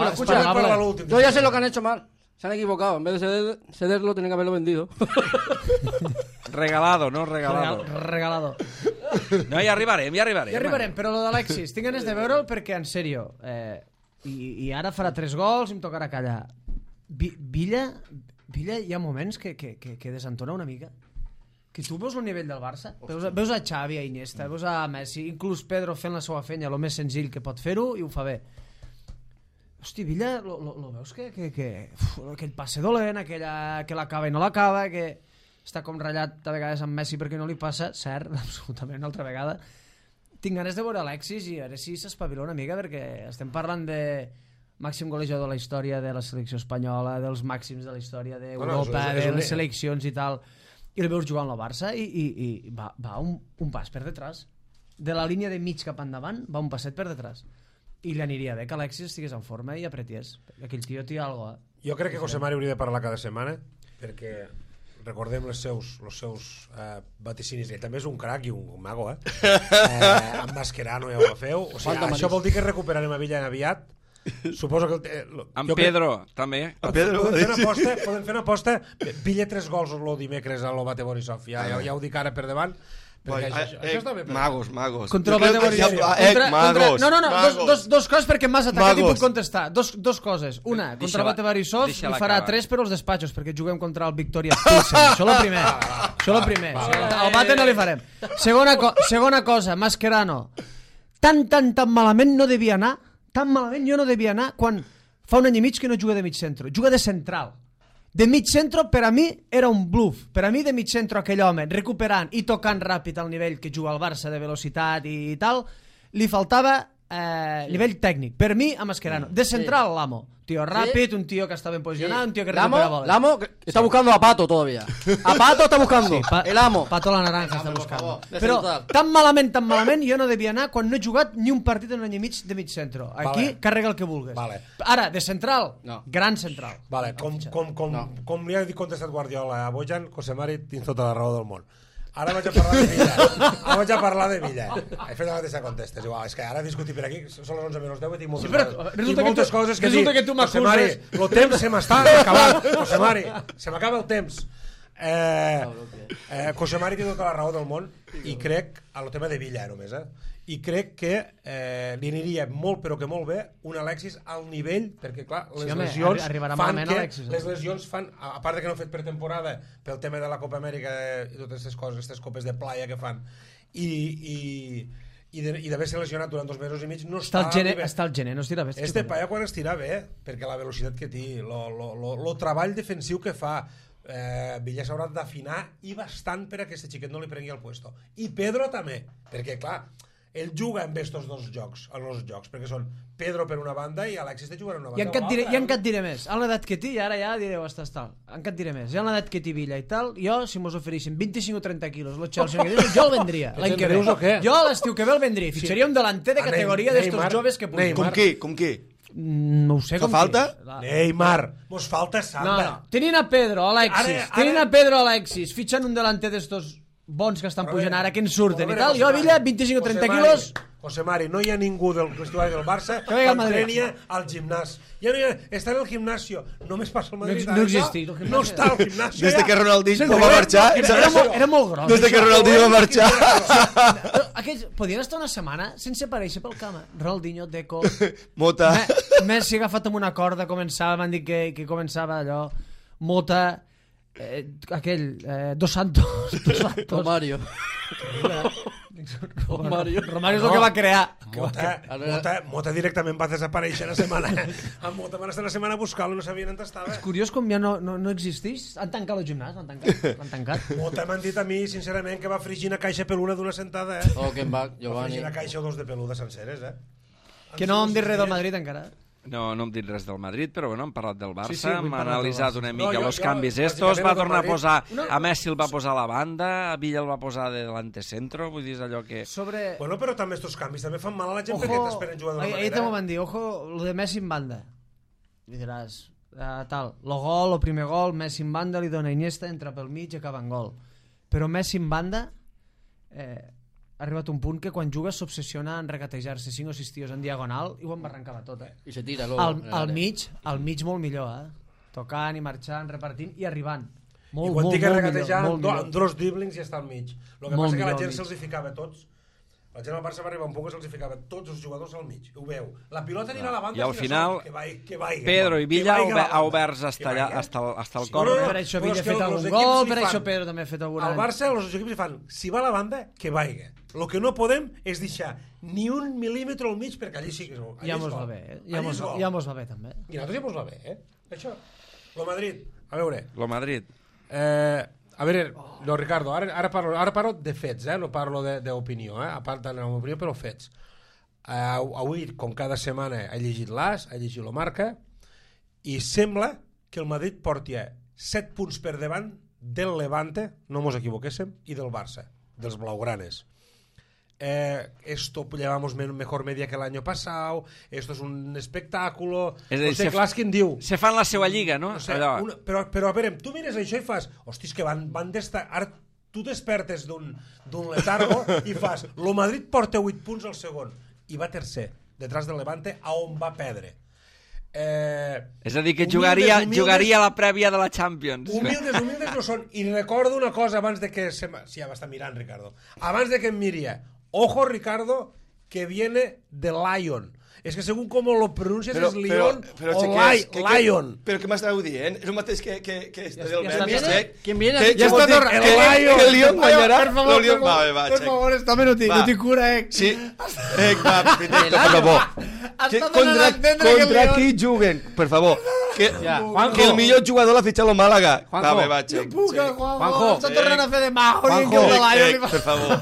yo ya sé lo que han hecho mal. Se han equivocado. En vez de cederlo, tienen que haberlo vendido. Regalado, no? Regalado. No, ja arribarem. Ja arribarem, però lo d'Alexis, tinc ganes de veure'l perquè, en sèrio, i ara farà 3 gols i em tocarà callar. Villa hi ha moments que desentona una mica. Que tu veus el nivell del Barça, veus a Xavi, a Iniesta, veus a Messi, inclús Pedro fent la seva feina, el més senzill que pot fer-ho, i ho fa bé. Hosti, Villa, lo veus que aquell passe dolent, aquella que l'acaba i no l'acaba, que està com ratllat a vegades amb Messi perquè no li passa, cert, absolutament, una altra vegada. Tinc ganes de veure Alexis i a veure si s'espavila una mica, perquè estem parlant de màxim golejador de la història de la selecció espanyola, dels màxims de la història d'Europa, de les seleccions i tal, i el veus jugar amb el Barça i va un pas per detrás. De la línia de mig cap endavant va un passet per detrás. I li aniria bé que Alexis estigués en forma i apretés. Aquell tio té alguna cosa. Jo crec que José Mari hauria de parlar cada setmana, perquè recordem els seus vaticinis. Ell també és un crac i un mago, amb Mascherano ja ho feu. O sigui, això vol dir que recuperarem a Villa aviat. Suposo que amb Pedro també. Podem fer una aposta. Villa 3 gols el dimecres a l'Obate Borisov. Ja ho dic ara per davant. Magos. Contra el Bate Borisov. No, dos coses perquè m'has atacat i puc contestar. Dos coses. Una, contra el Bate Borisov li farà 3 per als despatxos, perquè juguem contra el Victoria Pilsen. Això el primer. Al Bate no li farem. Segona cosa, Mascherano. Tan malament no devia anar, tan malament jo no devia anar quan fa un any i mig que no juga de mig centro, juga de central. De mig centro per a mi era un bluff. Per a mi de mig centro aquell home recuperant i tocant ràpid al nivell que juga el Barça de velocitat i tal, li faltava nivell tècnic. Per mi a Mascherano. De central l'Amo. Tío rápido, un tío que está bien posicionado, un tío que recupera bolas. L'Amo está buscando a Pato todavía. A Pato está buscando. El Amo. Pato la naranja está buscando. Però tan malament, jo no devia anar quan no he jugat ni un partit en un any i mig de mig centro. Aquí carrega el que vulgues. Ara, de central, gran central. Com li ha contestat Guardiola a Bojan, José Mari, tens tota la raó del món. Ara vaig a parlar de Villa. He fet la mateixa contesta. És que ara discutir per aquí, són les 11:10 i tinc moltes coses que dir. José Mari, el temps se m'està acabant. José Mari, se m'acaba el temps. José Mari té tota la raó del món i crec, al tema de Villa només, i crec que li aniria molt, però que molt bé, un Alexis al nivell, perquè clar, les lesions fan a part que no han fet pretemporada pel tema de la Copa Amèrica i totes aquestes coses, aquestes copes de playa que fan, i d'haver-se lesionat durant 2 mesos i mig, no està al gener, no estirà bé. Este paia quan estirà bé, perquè la velocitat que té, el treball defensiu que fa, Villa s'haurà d'afinar i bastant per a que aquest xiquet no li prengui el puesto. I Pedro també, perquè clar, ell juga amb estos dos jocs, perquè són Pedro per una banda i Alexis de jugar en una banda. I encara et diré més, en l'edat que té, i ara ja direu, encara et diré més, en l'edat que té Villa i tal, jo, si mos oferissin 25 o 30 quilos, jo el vendria, l'any que ve. Jo l'estiu que ve el vendria, fitxaria un delanter de categoria d'estos joves que puguin. Com qui? No ho sé com falta? Neymar, mos falta Sanda. No, tenint a Pedro, Alexis, fitxant un delanter d'estos bons que estan pujant ara, que ens surten i tal, jo a Villa 25 o 30 quilos. José Mari, no hi ha ningú del vestuari del Barça que entrenia al gimnàs. Ja no hi ha, està en el gimnasio, només passa al Madrid. No existeix. No està al gimnasio. Des que Ronaldinho va marxar. Era molt gros. Des que Ronaldinho va marxar. Aquells podien estar una setmana sense aparèixer pel camp. Ronaldinho, Deco, Mota. Messi agafat amb una corda, m'han dit que començava allò, Mota, Dos Santos. Romario. Romario és el que va crear. Mota directament va desaparèixer la setmana. Amb Mota van estar una setmana a buscar-lo, no sabien on estava. És curiós com ja no existeix. Han tancat el gimnàs, l'han tancat. Mota m'han dit a mi, sincerament, que va fregir una caixa peluda d'una sentada. Oh, que en va, Giovanni. Va fregir una caixa o 2 de peluda senceres, Que no hem dit res del Madrid encara. No hem dit res del Madrid, però bueno, hem parlat del Barça, hem analitzat una mica els canvis estos, va tornar a posar, a Messi el va posar a la banda, a Villa el va posar de delante centro, vull dir, és allò que... Bueno, però també estos canvis també fan mal a la gent perquè t'esperen jugar d'una manera. Ahí també van dir, ojo, lo de Messi en banda. I diràs, gol, el primer gol, Messi en banda, li dona Iniesta, entra pel mig i acaba en gol. Però Messi en banda ha arribat un punt que quan juga s'obsessiona en regatejar-se 5 o 6 tios en diagonal i ho embarrancava tot. I se tira al mig molt millor, tocant i marxant, repartint i arribant. I quan dic que regatejar amb dos dribblings i està al mig. El que passa que la gent se'ls ficava tots. La gent al Barça va arribar un punt que se'ls ficava tots els jugadors al mig. Ho veu. La pilota anirà a la banda i al final que vaiga. Pedro i Villa ha oberts hasta el córner. Per això Villa ha fet algun gol, per això Pedro també ha fet alguna. Al Barça els equips fan, si va a la banda, que vaiga. El que no podem és deixar ni un mil·límetre al mig perquè allí sí que és gol. Ja mos va bé, ja mos va bé també. I nosaltres ja mos va bé, Això. Lo Madrid, a veure. Lo Madrid. A veure, no, Ricardo, ara parlo de fets, no parlo d'opinió, a part de la meva opinió, però fets. Avui, com cada setmana, he llegit l'AS, he llegit la Marca, i sembla que el Madrid porti 7 punts per davant del Levante, no mos equivoquéssim, i del Barça, dels blaugranes. Esto llevamos mejor media que el año pasado, esto es un espectáculo, no sé, clar, quin diu se fan la seva lliga, no? No sé, però a veure, tu mires això i fas hostis, que van d'estar, ara tu despertes d'un letargo i fas, lo Madrid porta 8 punts al segon i va tercer, detrás del Levante, a on va perdre. És a dir, que jugaria la prèvia de la Champions. Humildes no són. I recordo una cosa abans de que... Sí, ja va estar mirant, Ricardo. Abans de que em miria, ojo, Ricardo, que viene de Lion. És que según com lo pronuncias és Lion o Lion. Però què m'estàveu dient? És el mateix que del meme. ¿Quién viene? Ja està tornant. Que el Lion guanyarà. Per favor, està no tinc cura, Sí. Per favor. Contra qui juguen? Per favor. Que el millor jugador l'ha fitxat el Màlaga. Juanjo, està tornant a fer de majo. Per favor.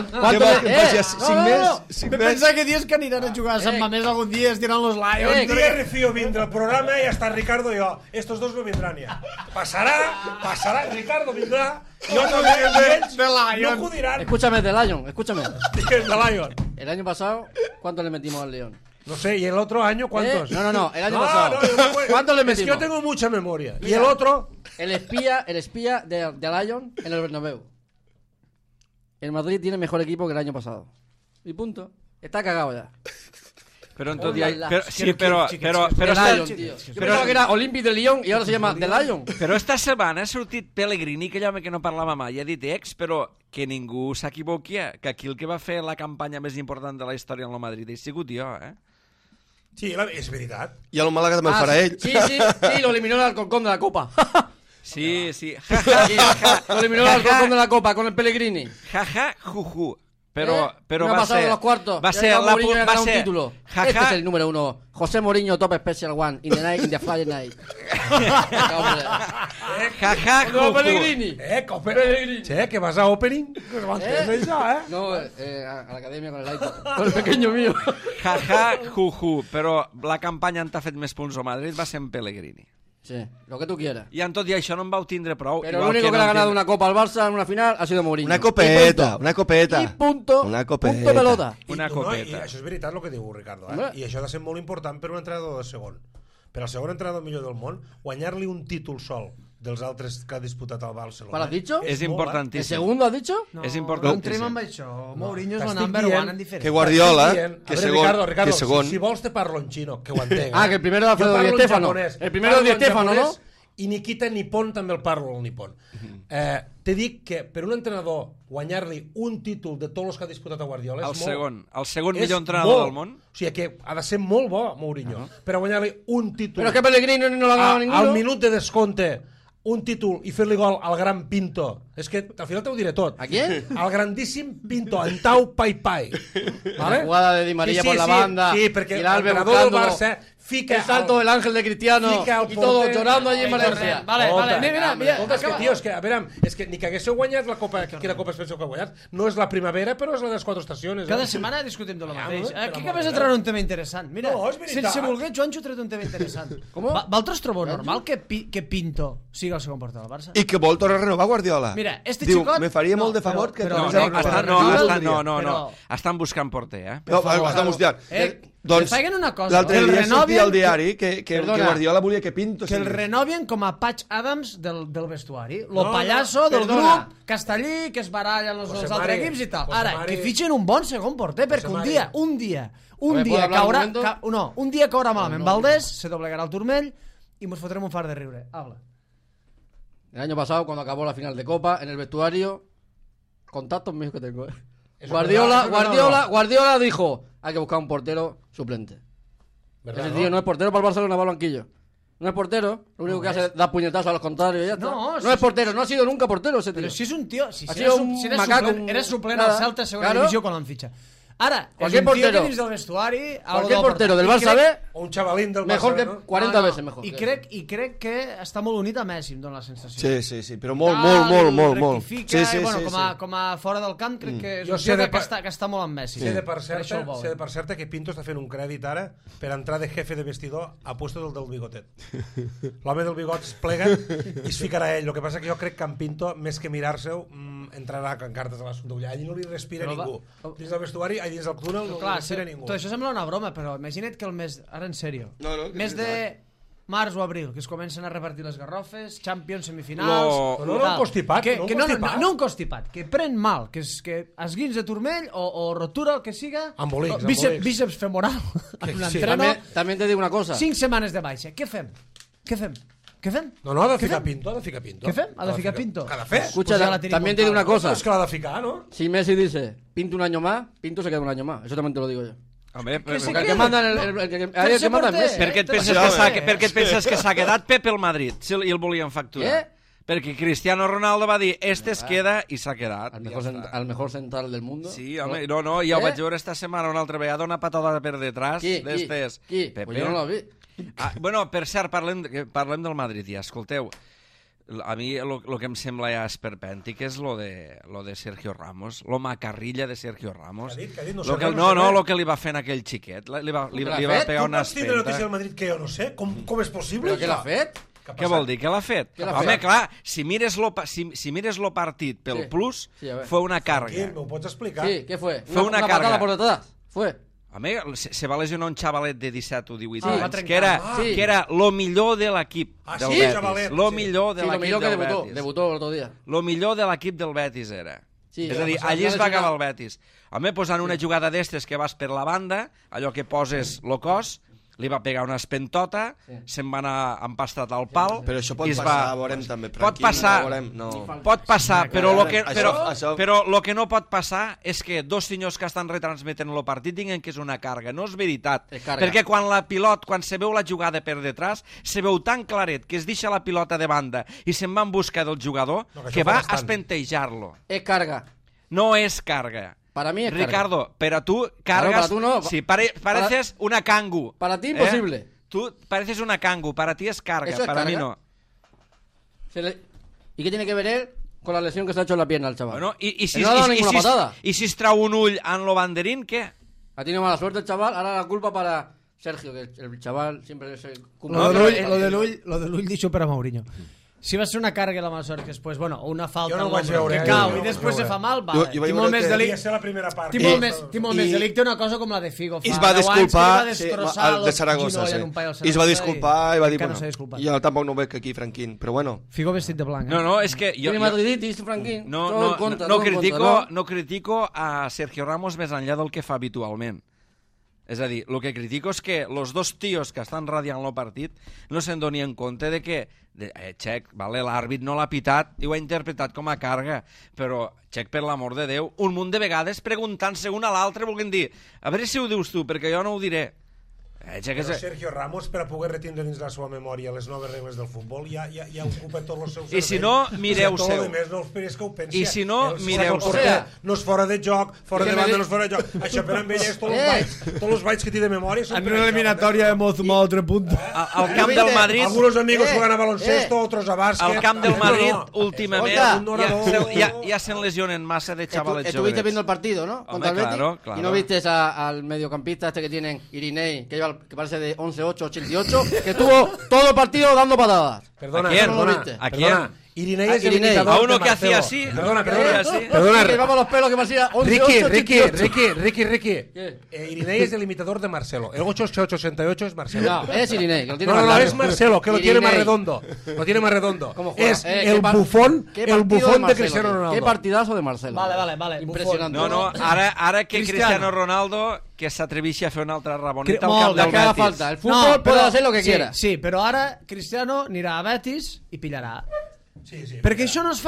Pensa que dius que aniran a jugar a Sant Mamés algun dia estirant los Lions. Un dia refío vindre al programa i hasta Ricardo y yo. Estos dos no vendrán ya. Pasará, Ricardo vendrá. Y otros no acudirán. Escúchame, de Lion, escúchame. De Lion. El año pasado, ¿cuánto le metimos al León? No sé, ¿y el otro año cuántos? No, el año pasado. ¿Cuántos le metimos? Es que yo tengo mucha memoria. Mira, ¿y el otro? El espía de Lion en el Bernabéu. El Madrid tiene mejor equipo que el año pasado. Y punto. Está cagado ya. Pero entonces pero que era Olympique de Lyon y ahora se llama The Lion. Però esta setmana ha sortit Pellegrini, que allò que no parlava mai, ha dit però que ningú s'equivoqui, que aquí el que va fer la campanya més important de la història en el Madrid he sigut jo, Sí, és veritat. I el Màlaga també ho farà ell. Sí, lo eliminó el Alcorcón de la Copa. Sí. Lo eliminó el Alcorcón de la Copa con el Pellegrini. Jaja, juju. Pero no va ser los cuartos. Va a ser un título. Este es el número 1. José Mourinho, top special one in the night, in the Friday night. Jaja, juju. Pellegrini. Pellegrini. Che, que vas a opening? No, a la academia con el iPad. Con el pequeño mío. Jaja, juju. Però la campanya on t'ha fet més punts al Madrid va ser en Pellegrini. Sí, lo que tú quieras. Y tot i això no em vau tindre prou. Pero el único que le ha ganado una copa al Barça en una final ha sido Mourinho. Una copeta. Y punto. Punto pelota. Una copeta. I això és veritat el que diu Ricardo. I això ha de ser molt important per un entrenador de segon. Per al segon entrenador millor del món, guanyar-li un títol sol dels altres que ha disputat al Barcelona. ¿Cuál has dicho? És importantíssim. ¿El segundo has dicho? No, és importantíssim. No entrem amb això. Mourinho és el number one en diferència. Que Guardiola, que segon. Ricardo, si vols te parlo en chino, que ho entenc. Que el primero fue Di Stéfano. El primero de Di Stéfano, ¿no? I Nikita Nippon també el parlo, el Nippon. Te dic que per un entrenador guanyar-li un títol de tots els que ha disputat a Guardiola és el segon millor entrenador del món. O sigui que ha de ser molt bo Mourinho per a guanyar-li un títol. Però que Pellegrini no l'ha ganat ningú. Al minut de descompte un títol i fer-li gol al gran Pinto. És que al final t'ho diré tot. ¿A quién? Al grandíssim Pinto, en Tau Pai Pai. La jugada de Di María por la banda. Sí, perquè el Alberto del Barça fica el salto del ángel de Cristiano y todo llorando allí en Valencia. Vale, mira. És que, a veure, és que ni que haguéssiu guanyat la Copa, quina Copa es penseu que ha guanyat? No és la primera, però és la de les 4 estacions. Cada setmana discutim de lo mateix. Aquí acabes de treure un tema interessant. Mira, sense voler, Joancho ha tret un tema interessant. Vosaltres trobeu normal que Pinto siga el segon porter del Barça? I que vol tornar a renovar Guardiola. Mira, este diu, xicot... me faria molt de favor que... No, estan buscant porter, No, estan buscant. Doncs facin una cosa. l'altre dia sortia al diari que Guardiola volia que Pinto... Que el renovien com a Patch Adams del vestuari. Lo pallasso del grup, Castellí, que es baralla els altres equips i tal. Ara, que fitxen un bon segon porter, perquè un dia caurà malament Valdés, se doblegarà el turmell y nos fotrem un far de riure. Habla. El año pasado, cuando acabó la final de Copa, en el vestuario, contactos míos que tengo, Guardiola dijo, hay que buscar un portero suplente. Ese tío no es portero para el Barcelona, para el banquillo. No es portero, lo único que hace es dar puñetazos a los contrarios y ya está. No es portero, no ha sido nunca portero ese tío. Pero si es un tío, si eres suplente al Celta, segona divisió quan l'han fitxat. Ara, cualquier portero dins del vestuari, cualquier portero del Barça B, o un chavalín del Barça mejor que 40 veces mejor. I crec que està molt unit a Messi, em dona la sensació. Sí, però molt. Com a fora del camp, crec que és un tío que està molt amb Messi. Sé de per certa que Pinto està fent un crèdit ara per entrar de jefe de vestidor a puesto del bigotet. L'home del bigot es plega i es ficarà ell. El que passa que jo crec que en Pinto, més que mirar-se-ho, entrarà amb cartes a l'assumpte d'ullar. Allí no li respira ningú. Dins del vestuari, dins del túnel, no respira ningú. Tot això sembla una broma, però imagina't que el mes... Ara en sèrio. Mes de març o abril, que es comencen a repartir les garrofes, Champions, semifinals... No un constipat. No un constipat, que pren mal, que esguins de turmell o rotura, el que siga... Embolics. Bíceps femoral. También te digo una cosa. 5 setmanes de baixa. Què fem? No, ha de ficar Pinto. ¿Qué fem? ¿Ha de ficar Pinto? ¿Qué ha de fer? Escucha, también te digo una cosa. Es que l'ha de ficar, ¿no? Si Messi dice, Pinto un año más, Pinto se queda un año más. Eso también te lo digo yo. Home, el que manda es Messi. Per què et penses que s'ha quedat Pep el Madrid i el volien facturar? Perquè Cristiano Ronaldo va dir es queda i s'ha quedat. El mejor central del mundo. Sí, home, no, ja ho vaig veure esta setmana una altra vegada, una patada per detrás d'estes. Qui? Pues jo no l'ho vi. Bueno, per cert, parlem del Madrid ja, escolteu, a mi el que em sembla ja esperpèntic és lo de Sergio Ramos, lo macarrilla de Sergio Ramos. Lo que li va fer en aquell xiquet, li va pegar una espenta. Com pots tindre notícia del Madrid que jo no sé? Com és possible? Però què l'ha fet? Què vol dir? Què l'ha fet? Home, clar, si mires lo partit pel plus, fue una carga. ¿M'ho pots explicar? Sí, què fue? Fue una carga. Patada por detrás. Fue. Home, se va lesionar un xavalet de 17 o 18 anys, que era lo millor de l'equip del Betis. Lo millor de l'equip del Betis. Debutó l'altre dia. Lo millor de l'equip del Betis era. És a dir, allí es va acabar el Betis. Home, posant una jugada d'estes que vas per la banda, allò que poses lo cos, li va pegar una espentota, se'n va anar empastat al pal... Però això pot passar, veurem també. Pot passar, però el que no pot passar és que dos senyors que estan retransmetent el partit diguen que és una carga. No és veritat. Perquè quan se veu la jugada per detrás, se veu tan claret que es deixa la pilota de banda i se'n va en busca del jugador que va a espentejar-lo. És carga. No és carga. Para mí es Ricardo, carga. pero tú cargas... Para tú no. Sí, pareces una cangu. Para ti imposible. Tú pareces una cangu, para ti es carga, ¿Eso es para carga? mí no. ¿Y qué tiene que ver él con la lesión que se ha hecho en la pierna al chaval? Bueno, y si es trau un ull en lo banderín, ¿qué? Ha tenido mala suerte el chaval, ahora la culpa para Sergio, que el chaval siempre se cumple. Lo de l'ull deixo per a Mourinho. Si va ser una carga la mala sort, que després, bueno, una falta al l'ombro, que cau i després se fa mal, va. Tinc molt més delicte una cosa com la de Figo. I es va disculpar el de Saragossa, sí. I es va disculpar i va dir, bueno, jo tampoc no ho veig aquí, Franquín, però bueno. Figo vestit de blanc. No, és que... Tiene madriditis, Franquín. No critico a Sergio Ramos més enllà del que fa habitualment. És a dir, el que critico és que els dos tios que estan radiant el partit no se'n donien compte de que Check, vale, l'àrbit no l'ha pitat i ho ha interpretat com a carga, però Check, per l'amor de Déu, un munt de vegades preguntant-se un a l'altre volguent dir, a veure si ho dius tu, perquè jo no ho diré. Però Sergio Ramos, per a poder retindre dins la seva memòria les noves regles del futbol, ja ocupa tots els seus... I si no, mireu-seu. I si no, mireu-seu. No és fora de joc, fora de banda no és fora de joc. Això per amb ell és tots els bytes que té de memòria. En una eliminatòria de Mozuma, otro punto. Al camp del Madrid... Algunos amigos juegan a baloncesto, otros a bàsquet... Al camp del Madrid, últimament, ja se lesionen massa de chavalets jóvenes. Estuviste viendo el partido, ¿no? Contra el Betis. Y no viste al mediocampista este que tienen, Irinei, que lleva que parece de 11-8, 88, que estuvo todo el partido dando patadas. Perdona, ¿A quién? Irinei es el imitador a uno de que hacía Marcelo. así. Perdona. Que llevaba los pelos que me hacía 11, 8, Ricky. Irinei es el imitador de Marcelo. El 8888 es Marcelo. No, es Irinei, que lo tiene No, más no, largo. es Marcelo, que lo tiene más redondo. Lo tiene más redondo. Es el bufón de Cristiano Ronaldo. Qué partidazo de Marcelo. Vale. Impressionant. No, ara que Cristiano Ronaldo que s'atreveixi a fer una altra raboneta al Molt, camp del que haga Betis. falta. El fútbol puede hacer lo que quiera. Sí, però ara Cristiano anirà a Betis i pillarà. Sí, Perquè això no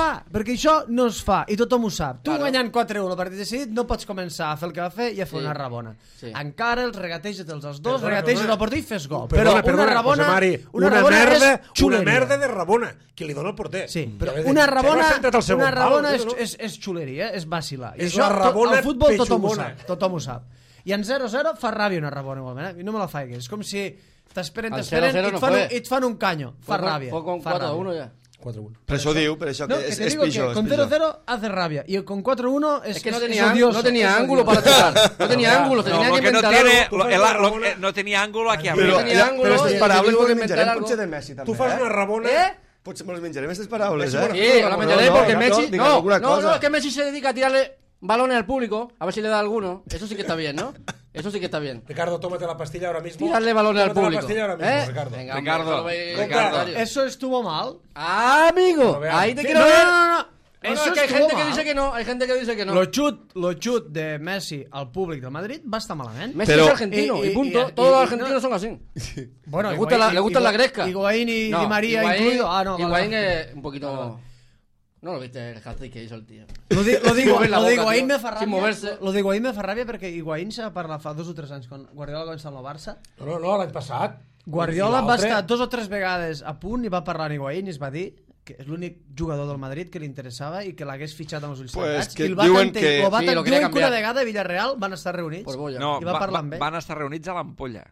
es fa, i tothom ho sap. Tu Claro. guanyant 4-1 el partit decidit no pots començar a fer el que va fer i a fer Sí. una rabona. Sí. Encara els regateja-te'ls els dos, Perdona, regateja perdona. el porter i fes gol. Perdona, una rabona, José Mari, una rabona és una xuleria. merda de rabona que li dona el porter. Sí, però Ja una no rabona, has entrat al segon una rabona pal, és, no? és xuleria, és vacilar. I És això, la rabona al futbol tothom ho pechugona. sap, tothom ho sap. I en 0-0 fa ràbia una rabona igualment, i no me la faigues. És com si t'esperen El i 0-0 no fue. et fan un canyo. Fa ràbia. Fue con fa 4-1 ràbia. ya. 4-1. Per això diu, per això No, que que és te digo pitjor. que con 0-0 hace rabia y con 4-1 es Es que no es tenía, odioso, no tenía es ángulo odioso. para tirar. No tenía ángulo, tenía que porque no inventar tiene, algo. no tenía ángulo aquí Però, arriba. tenía ángulo però aquestes y paraules tuvo me que les inventar menjarem algo. potser de Messi també, Tu fas una rabona... Potser me les menjarem aquestes paraules, Messi, Sí, la menjaré no, porque no, Messi... digan alguna No, cosa. es que Messi se dedica a tirarle balones al público, a ver si le da alguno. Eso sí que está bien, ¿no? Eso sí que está bien. Ricardo, tómate la pastilla ahora mismo. Tirarle balones al Tómate público. la pastilla ahora mismo, Ricardo. Venga, Ricardo, hombre, solo veis Ricardo. comentarios. Eso estuvo mal. Ah, amigo, No, vean. ahí te No, quiero no, ver. no, no. No, no, Eso es que hay estuvo gente que mal. dice que no, hay gente que dice que no. Lo xut de Messi al públic del Madrid va estar malament. Messi Pero- es argentino y punto. Todos los argentinos son así. Bueno, Le gusta la gresca. Higuaín y No, Di María Higuaín- incluido. Ah, no, vale, Higuaín vale. es un poquito... No lo viste el hat-trick que hizo el tío. Lo de mover la boca, Higuaín tío. me fa Sin ràbia. moverse. Lo de Higuaín me fa ràbia perquè Higuaín se va parlar fa 2 o 3 anys quan Guardiola va començar amb el Barça. No, l'any passat. Guardiola I va l'altre- estar 2 o 3 vegades a punt i va parlar amb Higuaín i es va dir que és l'únic jugador del Madrid que li interessava i que l'hagués fitxat amb els ulls Pues tancats. que I el va diuen tantejar, que- lo va Sí, lo tantejar, quería diuen que una cambiar. vegada a Villarreal van estar reunits Por Boya. No, i va parlar amb ell. van estar reunits a l'Ampolla.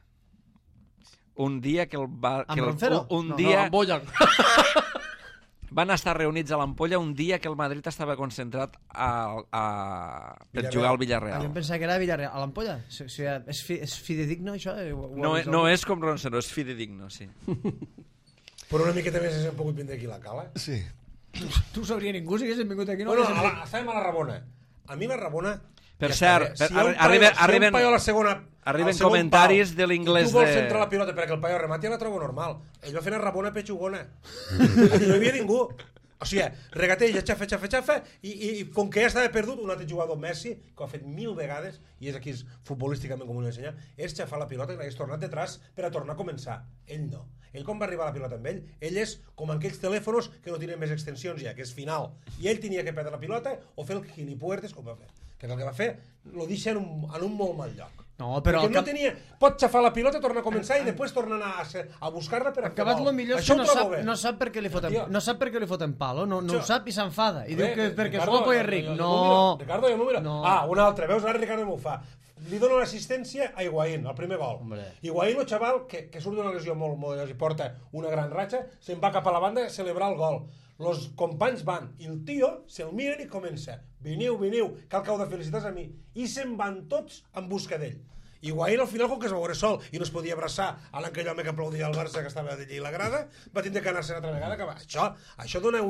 Un dia que el va... Amb que el, Roncero? un No, dia... No, Boyan. Van estar reunits a l'Ampolla un dia que el Madrid estava concentrat per Villarreal. jugar al Ah, Villarreal. jo em pensava que era Villarreal. A l'Ampolla? És fidedigno, això? No és com Roncero, és fidedigno, sí. Però una miqueta més hem pogut vindre aquí a la cala. Sí. Tu ho sabria ningú si haguéssim vingut aquí. No Bueno, haguéssim vingut. estàvem a la Rabona. A mi la Rabona... Per ja cert, està bé. per- un arriben- paio, arriben- un paio a la segona... arriben al segon comentaris pal, de l'inglès i tu vols de- centrar la pilota perquè el paio remati, ja la trobo normal. Ell va fer una Rabona pechugona. I no hi havia ningú. O sigui, regatella, xafa, i com que ja estava perdut, un altre jugador, Messi, que ho ha fet 1000 vegades, i és aquí futbolísticament com ho ensenyar, és xafar la pilota i l'hagués tornat detrás per a tornar a començar. Ell no. Ell quan va arribar a la pilota amb ell és com aquells telèfons que no tenen més extensions ja, que és final. I ell tenia que perdre la pilota o fer el gilipuertes com va fer. Que el que va fer lo deixa en un molt mal lloc. No, però Perquè no tenia... Pot xafar la pilota, tornar a començar i després tornar a buscar-la per a fer Acabat gol. lo millor és Això que ho trobo bé. no sap per què li foten, Tio. no sap per què li foten palo, no ho sap i s'enfada. I diu Bé, que perquè és Ricardo, guapo i és ric. jo No. m'ho miro. Ricardo, jo m'ho miro. No. Ah, un altre. Veus, ara Ricardo m'ho fa. Li dona l'assistència a Higuaín, al primer gol. Hombre. Higuaín, el xaval, que surt d'una lesió molt i porta una gran ratxa, se'n va cap a la banda a celebrar el gol. Los companys van, i el tio se'l miren i comença. Veniu, cal que heu de felicitar a mi. I se'n van tots en busca d'ell. Higuaín al final, com que es va veure sol i no es podia abraçar a aquell home que aplaudia al Barça que estava d'allí a la grada, va tindre que anar-se una altra vegada. Això dona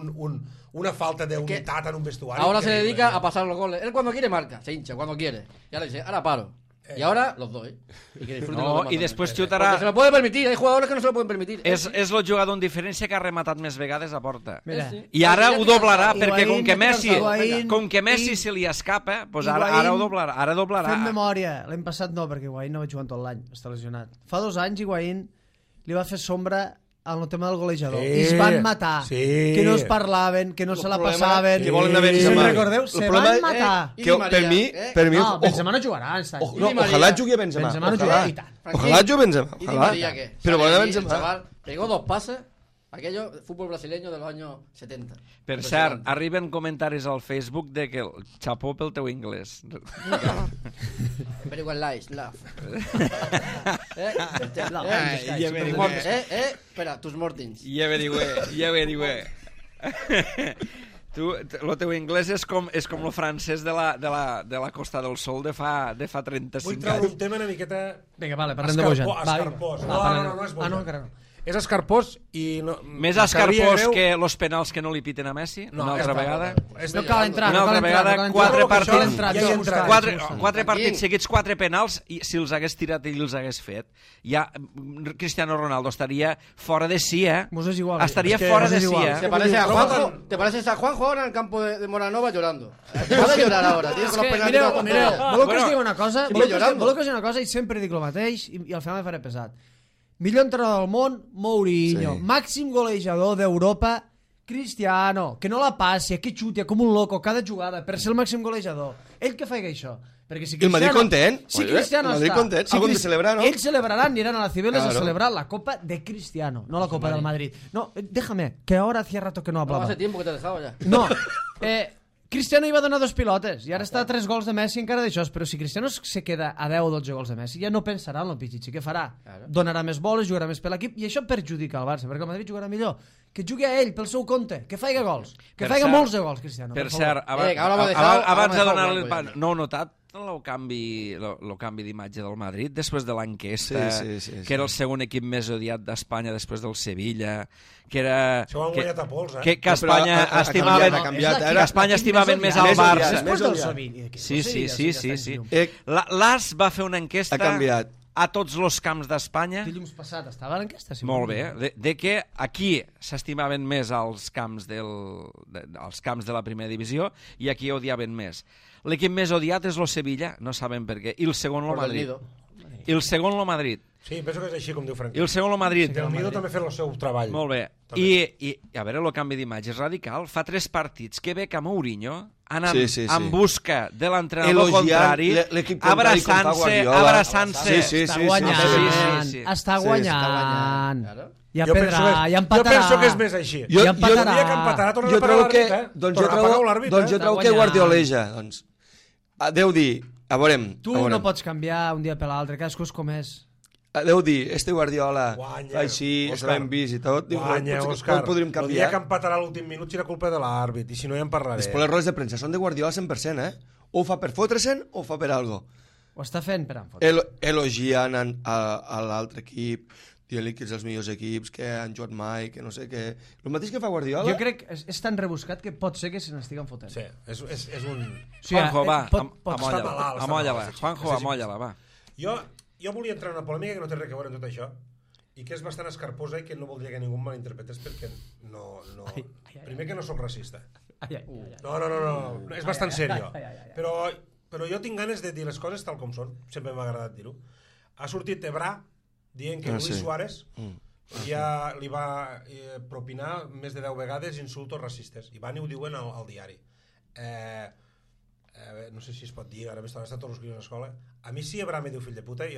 una falta de unitat en un vestuari. Ahora se increíble. dedica a pasar los goles. Él cuando quiere marca, se hincha cuando quiere. Y ahora dice, ahora paro. Y ahora los doy. Y que disfruten los No, demás i también. després Porque xutarà... se lo puede permitir, hay jugadores que no se lo pueden permitir. És el jugador en diferència que ha rematat més vegades a porta. Mira. Sí. I ara ho doblarà, Higuaín, perquè Higuaín, com que Messi i- se li escapa, doncs Higuaín, ara ho doblarà. Ara doblarà. Fem memòria. L'any passat no, perquè Higuaín no va jugar tot l'any, està lesionat. Fa 2 anys Higuaín li va fer sombra en el tema del golejador. Sí, I es van matar. sí. Que no es parlaven, que no se la problema passaven. que volen a Benzema. Se'n recordeu? El Se problema van és- matar. I Que, Di Maria, per mi... No, Benzema no jugarà aquest any. No, Di Maria. ojalà jugui a Benzema. Benzema no ojalà. jugarà i tant. Ojalà jugui a Benzema. ¿Y Di Ojalà. María qué? Pero Sale bueno, allí, el Benzema. chaval pegó 2 pases, aquello fútbol brasileño de los años 70. Per cert, arriben comentaris al Facebook de que el xapó pel teu inglès. Very well lies, love. ja me digo. Espera, tus mortings. Ja averigüé. Tu, el teu anglès és com el francès de la Costa del Sol de fa 35 Vull treure anys. un tema una miqueta... Vinga, vale, parlem de Bojan. Escarpós. No és Bojan. Ah, no, encara no. és escarpós i... Més escarpós que els penals que no li piten a Messi, una altra vegada. No cal entrar, una altra vegada, 4 partits partits seguits, 4 penals, i si els hagués tirat i els hagués fet, ja Cristiano Ronaldo estaria fora de sí, estaria fora de sí, ¿Te pareces a Juanjo ahora en el campo de Moranova llorando? Te vas a llorar ahora, tío, con los penales. Voleu que us digui una cosa? I sempre dic el mateix i al final me faré pesat. Millor entrenador del món, Mourinho. Sí. Màxim golejador d'Europa, Cristiano. Que no la passi, que xuti com un loco cada jugada per ser el màxim golejador. Ell que faig això. Perquè si el Madrid content. Si Cristiano està... content. Algun de celebrar, ¿no? Ells celebraran, aniran a la Cibeles a celebrar la Copa de Cristiano, no la Copa del Madrid. No, déjame, que ahora hacía rato que no hablaba. No, hace tiempo que te he dejado ya. No, Cristiano iba a donar 2 pilotes i ara està a 3 gols de Messi encara d'això, però si Cristiano se queda a 10 o 12 gols de Messi ja no pensarà en el Pichichi, què farà? Donarà més boles, jugarà més per l'equip i això perjudica el Barça, perquè el Madrid jugarà millor. Que jugui a ell pel seu compte, que faiga gols, que faiga molts de gols, Cristiano. Per cert, abans de donar-li el pan, no heu notat el canvi d'imatge del Madrid després de l'enquesta, que era el segon equip més odiat d'Espanya després del Sevilla, que era que Espanya estimaven més al Barça. Després del Sevilla. Sí. L'AS va fer una enquesta a tots els camps d'Espanya. Dilluns passat estava l'enquesta. Molt bé, de que aquí s'estimaven més els camps de la primera divisió i aquí odiaven més. L'equip més odiat és el Sevilla, no saben per què, i el segon el Madrid. Sí, penso que és així com diu Frank. I el segon el Madrid. Del Nido també fer el seu treball. Molt bé. I a veure, el canvi d'imatge és radical. Fa 3 partits que ve que Mourinho anant en busca de l'entrenador contrari, abraçant-se. Està guanyant. Jo penso que és més així. Jo trobo que Guardioleja deu dir, a veurem... Tu no pots canviar un dia per l'altre, cadascú és com és. Deu dir, Guardiola fa així, està ben vist i tot. Guanya, Òscar. El dia que empatarà l'últim minut serà culpa de l'àrbit, i si no ja en parlaré. Després les rodes de premsa són de Guardiola 100%, O ho fa per fotre-se'n o ho fa per algo. Ho està fent per fotre. Elogiant a l'altre equip, dient-li que és els millors equips, que han jugat mai, que no sé què... El mateix que fa Guardiola... Jo crec que és tan rebuscat que pot ser que se n'estiguen fotent. Sí, és un... Juanjo, va, amolla-la. Juanjo, amolla-la, va. Jo volia entrar en una polèmica que no té res a veure amb tot això i que és bastant escarposa i que no voldria que ningú malinterpretés perquè no... Primer que no sóc racista. No, és bastant serio. Però jo tinc ganes de dir les coses tal com són. Sempre m'ha agradat dir-ho. Ha sortit Ebrà dient que Luis Suárez ja li va propinar més de 10 vegades insultos racistes. I van i ho diuen al diari. No sé si es pot dir, ara m'estan estat tots els crios a l'escola. A mi si Ebrà me diu fill de puta,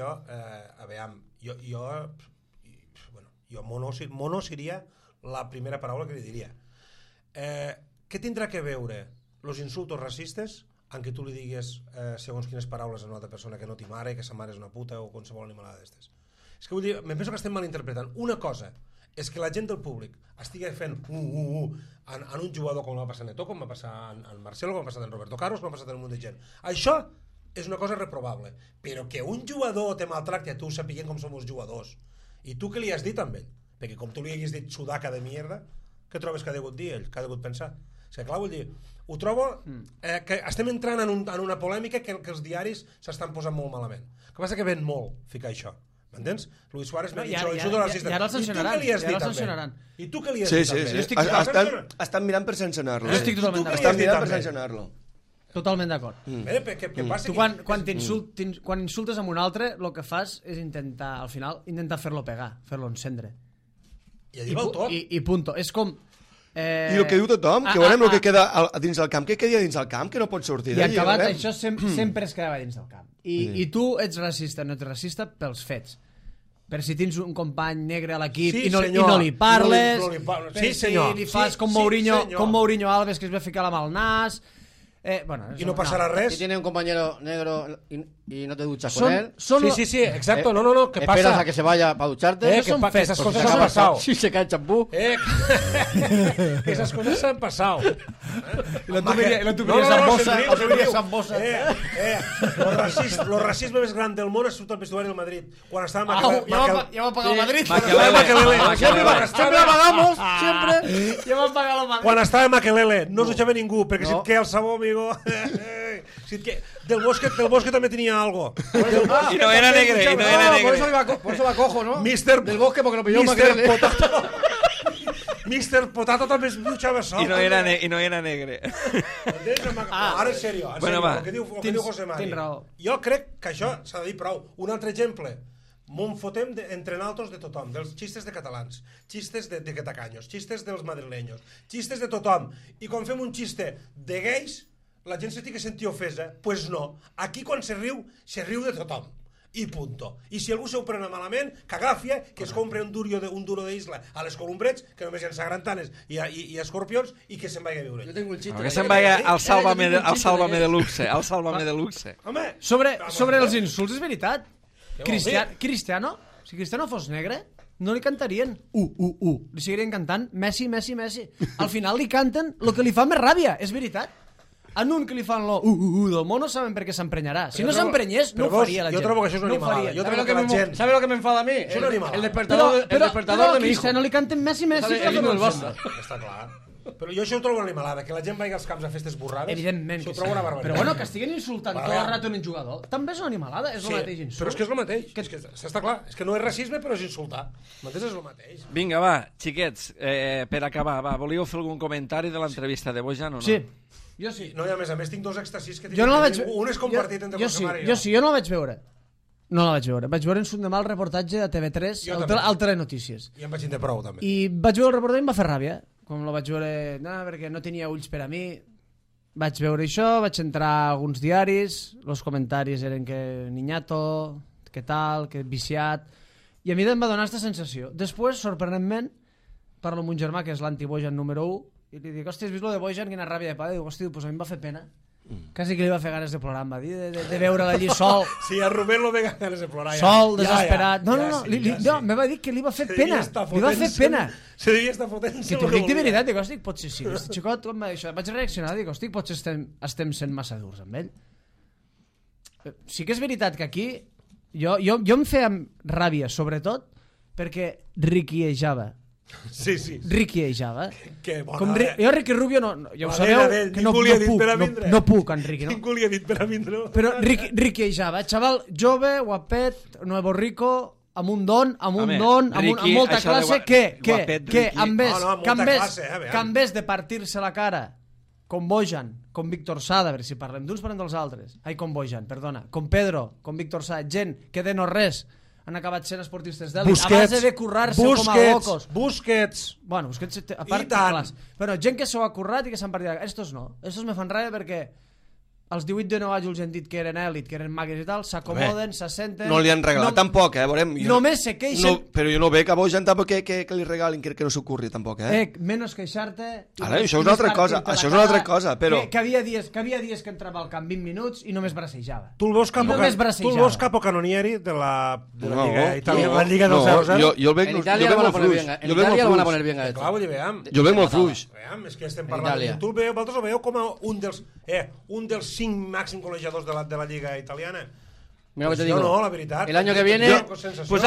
jo mono seria la primera paraula que li diria. Què tindrà que veure els insultos racistes en què tu li digues segons quines paraules a una altra persona que no t'hi mare, que sa mare és una puta o qualsevol animalada d'estes? És que vull dir, me penso que estem malinterpretant. Una cosa és que la gent del públic estigui fent en un jugador com va passar Neto, com va passar en Marcelo, com va passar en Roberto Carlos, com va passar en un munt de gent. Això és una cosa reprovable. Però que un jugador te maltracti a tu sapiguent com som els jugadors i tu què li has dit amb ell? Perquè com tu li haguis dit sudaca de mierda, què trobes que ha degut dir ell? Que ha degut pensar? És que clar, vull dir, ho trobo que estem entrant en una polèmica que els diaris s'estan posant molt malament. El que passa que ven molt ficar això. M'entens? Luis Suárez m'ha dit això de racista. I ara el sancionaran. I tu què li has dit també? Sí. Estan mirant per sancionar-lo. Jo estic totalment d'acord. Estan mirant per sancionar-lo. Totalment d'acord. Què passa? Tu quan insultes amb un altre, el que fas és intentar, al final, fer-lo pegar, fer-lo encendre. I dir-ho tot. I punto. És com... I el que diu tothom, que veurem el que queda dins del camp, què queda dins del camp, que no pot sortir d'allí. I acabat, això sempre es quedava dins del camp. I tu ets racista, no ets racista pels fets. Per si tens un company negre a l'equip i no li parles, si li fas com Mourinho Alves, que es va ficar la mà al nas, y no pasará res. Si tiene un compañero negro y no te duchas con él. Sí, exacto. No, ¿qué pasa? Esperas a que se vaya para ducharte. Que esas cosas han pasado. Si se cae el champú. Que esas cosas han pasado. La tuberia zambosa. Lo racisme més gran del món ha sigut el vestuari del Madrid. Quan estava Ya va a pagar el Madrid. Siempre pagamos. Siempre. Ya va a pagar el Madrid. Quan estava Makelele no es dutxava ningú, perquè si et queda el sabó, amigo... Del Bosque també tenia algo. Y no era negre. Por eso va cojo, ¿no? Del Bosque porque lo pilló Makelele. Mr. Potato també es dutxava sol. I no era negre. Ara, en sèrio, el que diu José Mari. Jo crec que això s'ha de dir prou. Un altre exemple. Mon fotem entre naltros de tothom, dels xistes de catalans, xistes de catacaños, xistes dels madrileños, xistes de tothom. I quan fem un xiste de gais, la gent se té que sentir ofesa. Pues no. Aquí quan se riu de tothom. I punto. I si algú s'ho prena malament, que agafia, que es compre un duro d'isla a les Columbrets, que només hi ha sagrantanes i escorpions, i que se'n vagi a viure. Jo tengo un xiste. Que se'n vagi al Sálvame de Luxe. Al Sálvame de Luxe. Home, sobre els insults, és veritat. Cristiano, si Cristiano fos negre, no li cantarien li seguirien cantant Messi. Al final li canten el que li fa més ràbia, és veritat. En un que li fan del món no saben per què s'emprenyarà. Si no s'emprenyés, no ho faria la gent. Jo trobo que això és una animalada. Jo trobo que la gent... ¿Sabe lo que me enfada a mí? És una animalada. El despertador de mi hijo. Cristiano li canten Messi. Està clar. Però jo això ho trobo una animalada, que la gent vagi als camps a festes borrades. Evidentment. Això ho trobo una barbaritat. Però bueno, que estiguin insultant tot el rato un jugador, també és una animalada, és el mateix insult. Però és que és el mateix. Està clar. És que no és racisme, però és insultar. M'entens? És el mateix. Vinga, va, xiquets, per acabar, volíeu fer algun comentari de l'entrevista de Bojan o no? Sí. Jo sí. No, i a més, és tinc dos èxtasis que tinc. Un és compartit entre José Mari. Jo sí, jo no la vaig veure. Vaig veure en Sundemà el reportatge de TV3 al Telenotícies. I em vaig intentar prou, també. I vaig veure el reportatge i em va fer ràbia. Com lo vaig veure, perquè no tenia ulls per a mi. Vaig veure això, vaig entrar a alguns diaris, els comentaris eren que niñato, que tal, que viciat, i a mi em va donar aquesta sensació. Després, sorprenentment, parlo amb un germà que és l'anti-Bojan número 1, i li dic, hòstia, has vist lo de Bojan, quina ràbia de pare? Dic, hòstia, pues a mi em va fer pena. Quasi que li va fer ganes de plorar, em va dir, de veure'l allí sol. Sí, a Rubén lo ve ganes de plorar. Sol, desesperat. No, me va dir que li va fer pena. Li va fer pena. Se devia estar fotent. Que t'ho dic de veritat, dic, hòstic, potser sí. Aquest xicot, quan va dir això, vaig reaccionar, dic, hòstic, potser estem sent massa durs amb ell. Sí que és veritat que aquí jo em feia ràbia, sobretot, perquè riquiejava. Sí. Riquiejava. Que bona. Jo Ricky Rubio ja ho sabeu que no puc en Ricky, no? Ningú li ha dit per a vindre. Però riquiejava, xaval jove, guapet, nuevo rico, amb un don, amb molta classe, que en vez de partir-se la cara com Bojan, com Víctor Sada, a veure si parlem d'uns parlem dels altres, com Bojan, perdona, com Pedro, com Víctor Sada, gent que de no res han acabat sent esportistes d'èlit a base de currar-se com a locos. Busquets. Bueno, Busquets, a part, però gent que s'ho ha currat i que s'han partit. Estos no. Estos me fan ràbia perquè els 18 de 9 anys els han dit que eren èlit, que eren magues i tal, s'acomoden, s'assenten... No li han regalat tampoc, veurem... Només se queixen... Però jo no veig a Bojan tampoc que li regalin, que no s'ocorri tampoc, Menos queixar-te... Ara, això és una altra cosa, però... Que havia dies que entrava al camp 20 minuts i només bracejava. Tu el veus capo canonieri de la Lliga Italiana, la Lliga dels Zeus, jo el veig molt fluix. En Itàlia lo van a poner bien a esto. Jo el veig molt fluix. És que estem parlant... Tu vosaltres ho veieu com un dels 5 màxims golejadors de la Lliga italiana. Mira lo que te digo. No, la veritat. El año que viene... Pues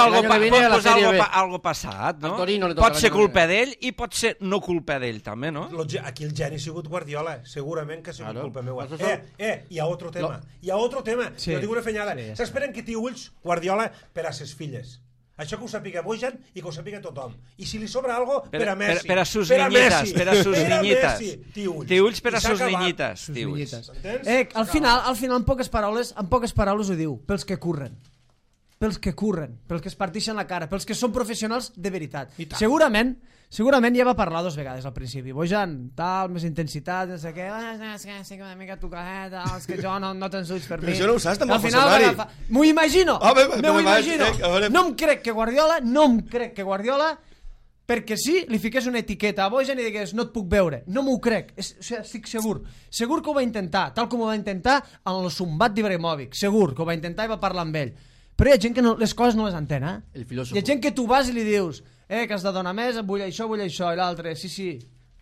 algo passat, no? Pot ser culpa d'ell i pot ser no culpa d'ell, també, no? Aquí el geni ha sigut Guardiola. Segurament que ha sigut culpa meva. Hi ha otro tema. Jo tinc una fenyada. S'esperen que tingui ulls Guardiola per a ses filles. Això que ho sàpiga Bojan i que ho sàpiga tothom. I si li sobra algo, per a Messi. Per a sus niñitas. Per a sus niñitas. Té ulls per a sus niñitas. Al final, en poques paraules ho diu, pels que curren. Pels que es partixen la cara, pels que són professionals de veritat. Segurament ja va parlar 2 vegades al principi. Bojan, tal, més intensitat, no sé què, sí que una mica tocadeta, és que jo no tens ulls per mi. Però això no ho saps, també, José Mari. M'ho imagino. No em crec que Guardiola perquè sí, li fiqués una etiqueta a Bojan i digués no et puc veure. No m'ho crec, estic segur. Segur que ho va intentar, tal com ho va intentar en el Sumbat d'Ibrahimovic. Segur que ho va intentar i va parlar amb ell. Però hi ha gent que les coses no les entén, El filòsofo. Hi ha gent que tu vas i li dius que has de donar més, vull això, i l'altre, sí.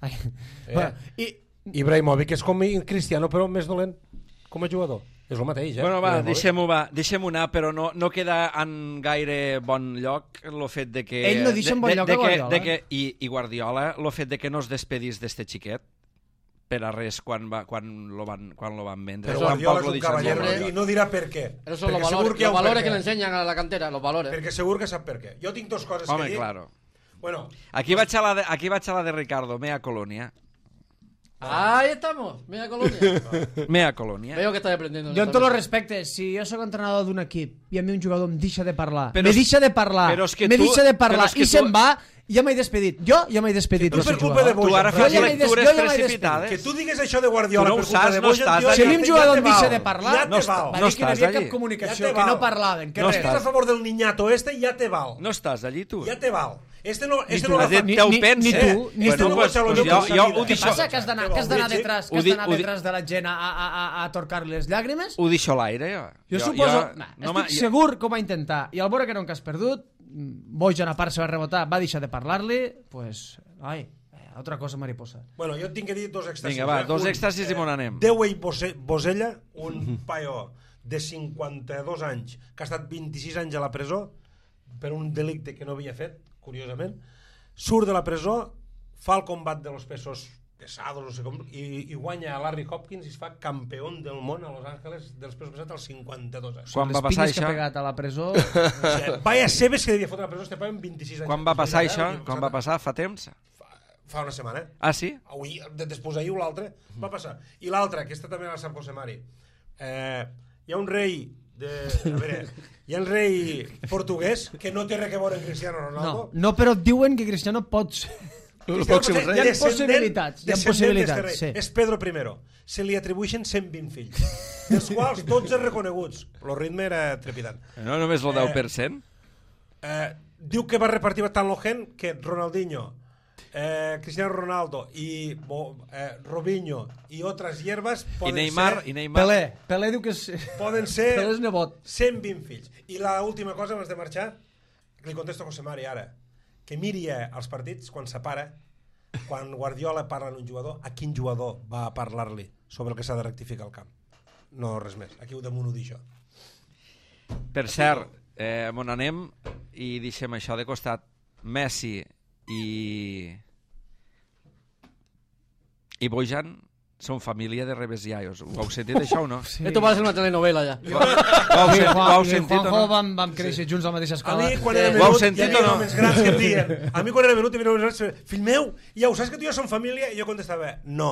Ibrahimovic és com Cristiano, però més dolent com a jugador. És el mateix, Bueno, va, deixem-ho anar, però no queda en gaire bon lloc el fet de que... Ell no deixa en bon lloc a Guardiola. I Guardiola, el fet de que no es despedís d'este xiquet per a res quan lo van vendre. Però Guardiola és un caballero i no dirà per què. Esos los valores que le enseñan a la cantera, los valores. Perquè segur que sap per què. Jo tinc dos coses que dir. Claro. Bueno, aquí vaig a la de Ricardo, Mea Colonia. Ahí estamos, Mea Colonia. Mea Colonia. Veo que estás aprendiendo. Jo en tots els respectes, si jo sóc entrenador d'un equip i a mi un jugador em deixa de parlar, deixa de parlar i se'n va, ja m'he despedit. Jo ja m'he despedit. Tu per culpa de Bojan. Tu ara fas lectures precipitades. Que tu digues això de Guardiola per culpa de Bojan. Si a mi un jugador em deixa de parlar, no va dir que no havia cap comunicació, que no parlaven, que res. Estàs a favor del niñato ja te val. No estàs allí, tu. Ja te val. Este no ni tu, ni tu. Què passa? Que has d'anar detrás de la gent a torcar-li les llàgrimes? Ho deixo a l'aire, jo. Jo suposo... Estic segur que ho va intentar. I al veure que era un cas perdut, Bojan a part se va rebotar, va deixar de parlar-li, pues... Ai, altra cosa mariposa. Bueno, jo tinc que dir dos èxtasis. Vinga, va, dos èxtasis i m'on anem. Dewey Bosella, un paio de 52 anys, que ha estat 26 anys a la presó per un delicte que no havia fet, curiosament, surt de la presó, fa el combat de los pesos pesados, no sé com, i guanya a Larry Hopkins i es fa campió del món a Los Angeles dels pesos pesats als 52 anys. Quan va passar això? Que ha pegat a la presó... Vaya cebes que devia fotre a la presó este paio en 26 anys. Quan va passar això? Quan va passar? Fa temps? Fa una setmana. Ah, sí? Avui, després d'ahir o l'altre, va passar. I l'altre, aquesta també la sap José Mari. Hi ha un rei hi ha un rei portuguès que no té res a veure amb Cristiano Ronaldo. No, però et diuen que Cristiano pot ser... Hi ha possibilitats. Sí. És Pedro I. Se li atribueixen 120 fills, dels quals 12 reconeguts. El ritme era trepidant. No només el 10%? Diu que va repartir tant l'Ogen que Ronaldinho, Cristiano Ronaldo i Robinho i altres hierbes poden ser... Pelé diu que poden ser Pelé és nebot. 120 fills. I l'última cosa abans de marxar, li contesto a José Mari ara, que miri els partits quan s'apara, quan Guardiola parla en un jugador, a quin jugador va a parlar-li sobre el que s'ha de rectificar al camp. No res més, aquí ho damunt ho dic jo. Per cert, on anem i deixem això de costat. Messi i Bojan són família de rebesiaios. Ho heu sentit això o no? Sí. Esto va a ser una telenovela ja. Ho heu sentit o no? Vam créixer junts a la mateixa escola. A mi quan era menut hi havia homes grans que em diuen, a mi quan era menut hi havia homes grans que em diuen, fill meu, ja ho saps que tu i jo som família? I jo contestava, no.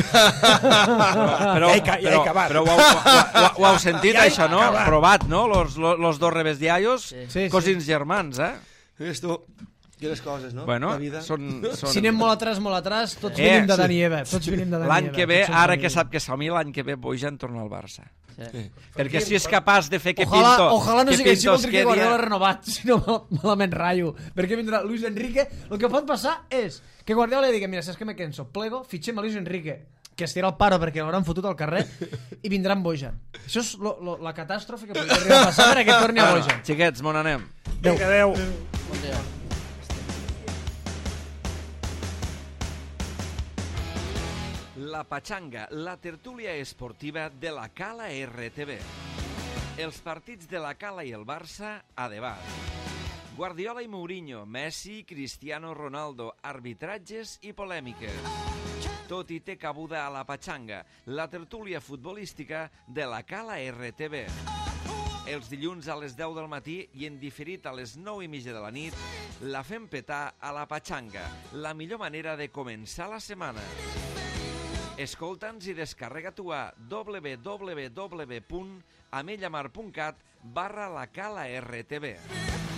Però ho heu sentit això, no? Provat, no? Los dos rebesiaios, cosins germans, Mires tu, i les coses, no? Bueno, si anem molt atrás, tots venim de Dani Eva. L'any que ve, ara que sap que som, l'any que ve Bojan torna al Barça. Perquè si és capaç de fer que Pinto... Ojalà no sigui així, que Guardiola renovat, si no malament ratllo. Perquè vindrà Luis Enrique. El que pot passar és que Guardiola digui, mira, saps que me canso, plego, fitxem a Luis Enrique, que es tira el paro perquè l'hauran fotut al carrer, i vindrà en Bojan. Això és la catàstrofe que podria arribar a passar perquè torni a Bojan. Xiquets, m'on anem? Adéu. Bon dia. La Pachanga, la tertúlia esportiva de la Cala RTV. Els partits de la Cala i el Barça a debat. Guardiola i Mourinho, Messi, Cristiano Ronaldo, arbitratges i polèmiques. Tot hi té cabuda a la Pachanga, la tertúlia futbolística de la Cala RTV. Els dilluns a les 10 del matí i en diferit a les 9:30 de la nit, la fem petar a la Pachanga, la millor manera de començar la setmana. Escolta'ns i descarrega-t'ho a www.amellamar.cat/la Cala RTV.